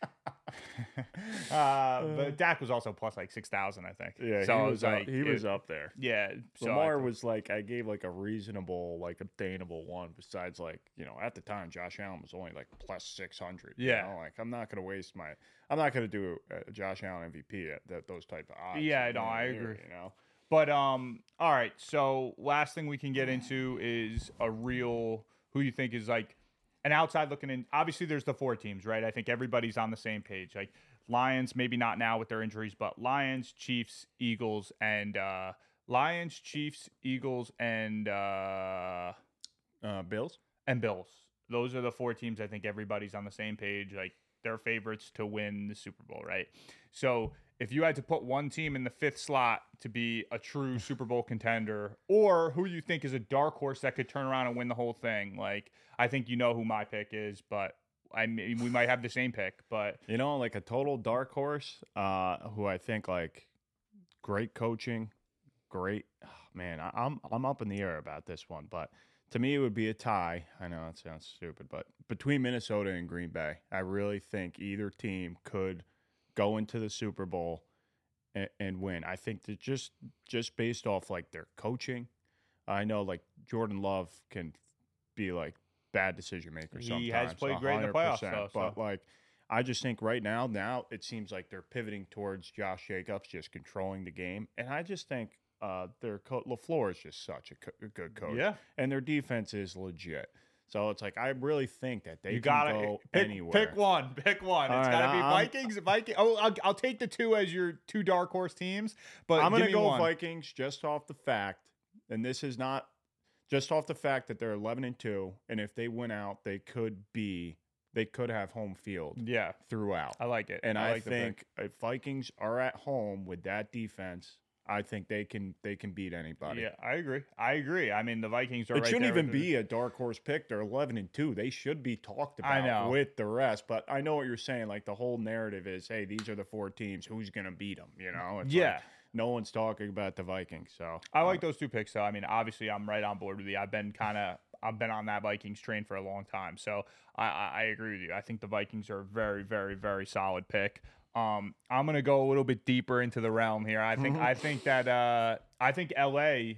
[SPEAKER 2] uh, but Dak was also plus like six thousand, I think.
[SPEAKER 1] yeah,
[SPEAKER 2] so
[SPEAKER 1] he
[SPEAKER 2] it
[SPEAKER 1] was, up,
[SPEAKER 2] like
[SPEAKER 1] he
[SPEAKER 2] it-
[SPEAKER 1] was up there.
[SPEAKER 2] Yeah. So I
[SPEAKER 1] Lamar
[SPEAKER 2] think-
[SPEAKER 1] was like I gave like a reasonable, like obtainable one. Besides, like you know, at the time, Josh Allen was only like plus six hundred.
[SPEAKER 2] Yeah.
[SPEAKER 1] You know? Like I'm not gonna waste my. I'm not gonna do a Josh Allen M V P at that, those type of odds.
[SPEAKER 2] Yeah,
[SPEAKER 1] you
[SPEAKER 2] no,
[SPEAKER 1] know,
[SPEAKER 2] I
[SPEAKER 1] here,
[SPEAKER 2] agree.
[SPEAKER 1] You know.
[SPEAKER 2] But um, all right. So last thing we can get into is a real who you think is like an outside looking in. Obviously, there's the four teams, right? I think everybody's on the same page. Like Lions, maybe not now with their injuries, but Lions, Chiefs, Eagles, and uh, Lions, Chiefs, Eagles, and uh,
[SPEAKER 1] Uh, Bills.
[SPEAKER 2] and Bills. Those are the four teams I think everybody's on the same page. Like they're favorites to win the Super Bowl, right? So if you had to put one team in the fifth slot to be a true Super Bowl contender, or who you think is a dark horse that could turn around and win the whole thing, like I think you know who my pick is, but I mean, we might have the same pick, but
[SPEAKER 1] You know, like a total dark horse. Uh, who I think like great coaching, great oh, man. I, I'm I'm up in the air about this one, but to me it would be a tie. I know it sounds stupid, but between Minnesota and Green Bay, I really think either team could go into the Super Bowl and, and win. I think that just just based off like their coaching, I know like Jordan Love can be like bad decision maker
[SPEAKER 2] He
[SPEAKER 1] sometimes.
[SPEAKER 2] has played great in the playoffs,
[SPEAKER 1] one hundred percent,
[SPEAKER 2] though,
[SPEAKER 1] but
[SPEAKER 2] so.
[SPEAKER 1] like I just think right now, now it seems like they're pivoting towards Josh Jacobs just controlling the game, and I just think uh, their co- LaFleur is just such a, co- a good coach,
[SPEAKER 2] yeah,
[SPEAKER 1] and their defense is legit. So it's like I really think that they
[SPEAKER 2] you
[SPEAKER 1] can
[SPEAKER 2] gotta
[SPEAKER 1] go
[SPEAKER 2] pick,
[SPEAKER 1] anywhere.
[SPEAKER 2] pick one. Pick one.
[SPEAKER 1] All
[SPEAKER 2] It's
[SPEAKER 1] right,
[SPEAKER 2] gotta be
[SPEAKER 1] I'm-
[SPEAKER 2] Vikings. Viking. Oh, I'll, I'll take the two as your two dark horse teams. But
[SPEAKER 1] I'm
[SPEAKER 2] give
[SPEAKER 1] gonna
[SPEAKER 2] me
[SPEAKER 1] go
[SPEAKER 2] one.
[SPEAKER 1] Vikings just off the fact, and this is not just off the fact that they're eleven and two, and if they win out, they could be they could have home field
[SPEAKER 2] Yeah,
[SPEAKER 1] throughout.
[SPEAKER 2] I like it.
[SPEAKER 1] And I,
[SPEAKER 2] like the pick.
[SPEAKER 1] think if Vikings are at home with that defense, I think they can they can beat anybody.
[SPEAKER 2] Yeah, I agree. I agree. I mean, the Vikings are.
[SPEAKER 1] It
[SPEAKER 2] right
[SPEAKER 1] shouldn't
[SPEAKER 2] there
[SPEAKER 1] even
[SPEAKER 2] with the-
[SPEAKER 1] be a dark horse pick. They're eleven and two. They should be talked about
[SPEAKER 2] I know.
[SPEAKER 1] with the rest. But I know what you're saying. Like the whole narrative is, hey, these are the four teams. Who's gonna beat them? You know? It's
[SPEAKER 2] Yeah.
[SPEAKER 1] like, no one's talking about the Vikings. So
[SPEAKER 2] I like those two picks, though. I mean, obviously, I'm right on board with you. I've been kind of, I've been on that Vikings train for a long time, so I, I, I agree with you. I think the Vikings are a very, very, very solid pick. Um, I'm gonna go a little bit deeper into the realm here. I think, I think that, uh, I think L A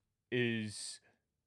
[SPEAKER 2] is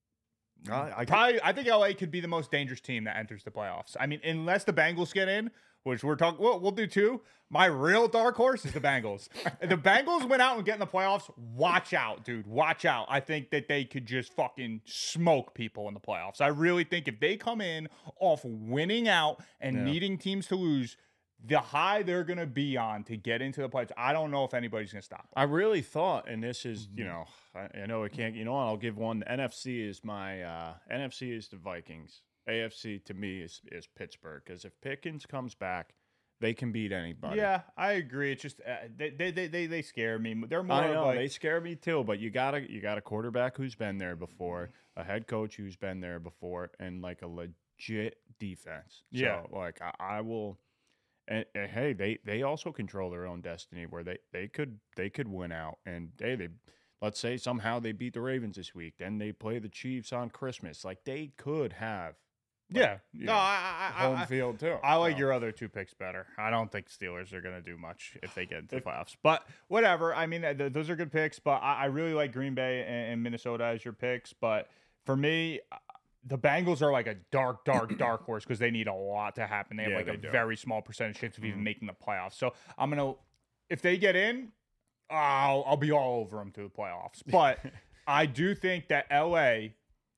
[SPEAKER 1] I, I
[SPEAKER 2] probably. I think L A could be the most dangerous team that enters the playoffs. I mean, unless the Bengals get in, which we're talking, we'll, we'll do too. My real dark horse is the Bengals. If the Bengals went out and get in the playoffs, watch out, dude. Watch out. I think that they could just fucking smoke people in the playoffs. I really think if they come in off winning out and
[SPEAKER 1] Yeah.
[SPEAKER 2] needing teams to lose, the high they're going to be on to get into the playoffs, I don't know if anybody's going to stop them.
[SPEAKER 1] I really thought, and this is, you know, I, I know it can't, you know what, I'll give one. The N F C is my, uh, N F C is the Vikings. A F C to me is, is Pittsburgh. Because if Pickens comes back, they can beat anybody.
[SPEAKER 2] Yeah, I agree. It's just uh, they, they they they they scare me. They're more
[SPEAKER 1] I
[SPEAKER 2] of
[SPEAKER 1] know
[SPEAKER 2] like,
[SPEAKER 1] they scare me too, but you gotta you got a quarterback who's been there before, a head coach who's been there before, and like a legit defense.
[SPEAKER 2] Yeah.
[SPEAKER 1] So like I, I will, and, and hey, they they also control their own destiny where they they could they could win out, and hey, they let's say somehow they beat the Ravens this week, then they play the Chiefs on Christmas. Like they could have. Like,
[SPEAKER 2] yeah.
[SPEAKER 1] you
[SPEAKER 2] No,
[SPEAKER 1] know,
[SPEAKER 2] I, I,
[SPEAKER 1] home
[SPEAKER 2] I,
[SPEAKER 1] field too.
[SPEAKER 2] I like
[SPEAKER 1] So,
[SPEAKER 2] your other two picks better. I don't think Steelers are going to do much if they get into the playoffs. But whatever. I mean, th- those are good picks. But I, I really like Green Bay and, and Minnesota as your picks. But for me, uh, the Bengals are like a dark, dark, dark horse because they need a lot to happen. They have
[SPEAKER 1] Yeah,
[SPEAKER 2] like
[SPEAKER 1] they
[SPEAKER 2] a
[SPEAKER 1] do.
[SPEAKER 2] very small percentage chance of even
[SPEAKER 1] Mhm.
[SPEAKER 2] making the playoffs. So I'm going to, if they get in, I'll, I'll be all over them to the playoffs. But I do think that L A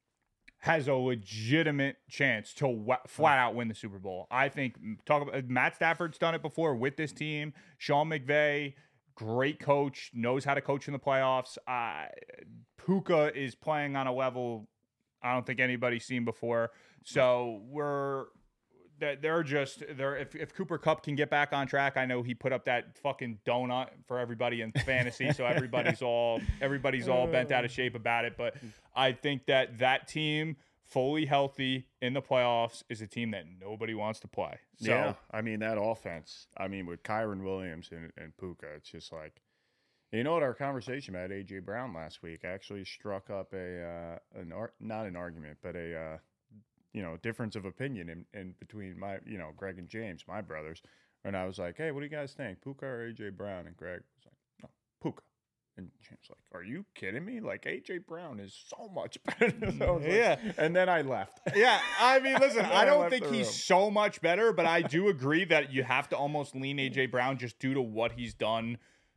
[SPEAKER 2] has a legitimate chance to w- flat out win the Super Bowl. I think talk about Matt Stafford's done it before with this team. Sean McVay, great coach, knows how to coach in the playoffs. Uh, Puka is playing on a level I don't think anybody's seen before. So we're that they're just they're if, if Cooper Kupp can get back on track, I know he put up that fucking donut for everybody in fantasy, so everybody's all everybody's all bent out of shape about it. But I think that that team fully healthy in the playoffs is a team that nobody wants to play. So
[SPEAKER 1] yeah, I mean that offense. I mean with Kyron Williams and, and Puka, it's just like you know what our conversation about A J Brown last week actually struck up a uh, an ar- not an argument, but a uh, you know difference of opinion in, in between my you know Greg and James, my brothers, and I was like, hey, what do you guys think, Puka or A J Brown? And Greg was like, no, Puka. And James like, are you kidding me? Like A J Brown is so much better. So I was like-
[SPEAKER 2] Yeah.
[SPEAKER 1] and then I left.
[SPEAKER 2] Yeah, I mean, listen, I
[SPEAKER 1] I
[SPEAKER 2] don't
[SPEAKER 1] left
[SPEAKER 2] think
[SPEAKER 1] the
[SPEAKER 2] he's
[SPEAKER 1] room.
[SPEAKER 2] so much better, but I do agree that you have to almost lean A J Brown just due to what he's done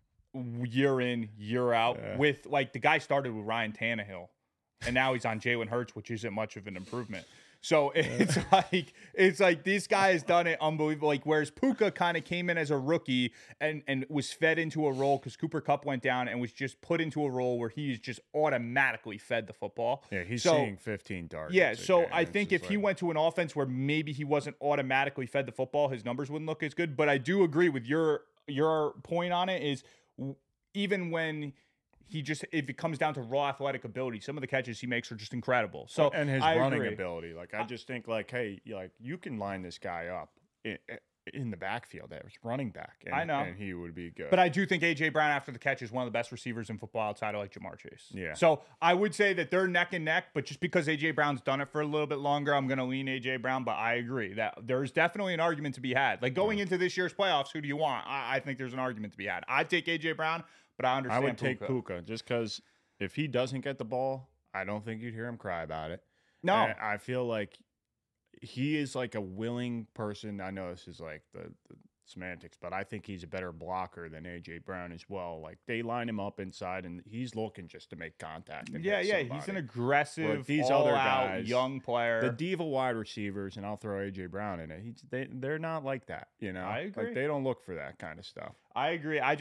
[SPEAKER 2] year in, year out.
[SPEAKER 1] Yeah.
[SPEAKER 2] With like the guy started with Ryan Tannehill, and now he's on Jalen Hurts, which isn't much of an improvement. So it's like it's like this guy has done it unbelievable. Like whereas Puka kind of came in as a rookie and and was fed into a role because Cooper Kupp went down and was just put into a role where he's just automatically fed the football.
[SPEAKER 1] Yeah, he's
[SPEAKER 2] So-
[SPEAKER 1] seeing fifteen targets.
[SPEAKER 2] Yeah,
[SPEAKER 1] a
[SPEAKER 2] so
[SPEAKER 1] game.
[SPEAKER 2] I
[SPEAKER 1] It's
[SPEAKER 2] think
[SPEAKER 1] just
[SPEAKER 2] if he
[SPEAKER 1] like-
[SPEAKER 2] went to an offense where maybe he wasn't automatically fed the football, his numbers wouldn't look as good. But I do agree with your your point on it is w- even when he just if it comes down to raw athletic ability, some of the catches he makes are just incredible. So
[SPEAKER 1] and his
[SPEAKER 2] I
[SPEAKER 1] running
[SPEAKER 2] agree.
[SPEAKER 1] ability. Like I just think like, hey, you- like you can line this guy up in, in the backfield as running back. And,
[SPEAKER 2] I know.
[SPEAKER 1] and he would be good.
[SPEAKER 2] But I do think A J Brown after the catch is one of the best receivers in football outside of like Jamar Chase.
[SPEAKER 1] Yeah.
[SPEAKER 2] So I would say that they're neck and neck, but just because A J Brown's done it for a little bit longer, I'm going to lean A J Brown. But I agree that there's definitely an argument to be had. Like going into this year's playoffs, who do you want? I, I think there's an argument to be had. I'd take A J Brown, but I
[SPEAKER 1] I
[SPEAKER 2] understand
[SPEAKER 1] would take
[SPEAKER 2] Puka.
[SPEAKER 1] Puka just because if he doesn't get the ball, I don't think you'd hear him cry about it.
[SPEAKER 2] No.
[SPEAKER 1] And I feel like he is like a willing person. I know this is like the, the semantics, but I think he's a better blocker than A J Brown as well. Like they line him up inside, and he's looking just to make contact. And
[SPEAKER 2] Yeah,
[SPEAKER 1] hit
[SPEAKER 2] yeah, he's
[SPEAKER 1] somebody.
[SPEAKER 2] an aggressive,
[SPEAKER 1] these
[SPEAKER 2] these
[SPEAKER 1] other
[SPEAKER 2] other out
[SPEAKER 1] guys,
[SPEAKER 2] young player.
[SPEAKER 1] The diva wide receivers, and I'll throw A J Brown in it. He's, they they're not like that, you know.
[SPEAKER 2] I agree.
[SPEAKER 1] Like they don't look for that kind of stuff.
[SPEAKER 2] I agree. I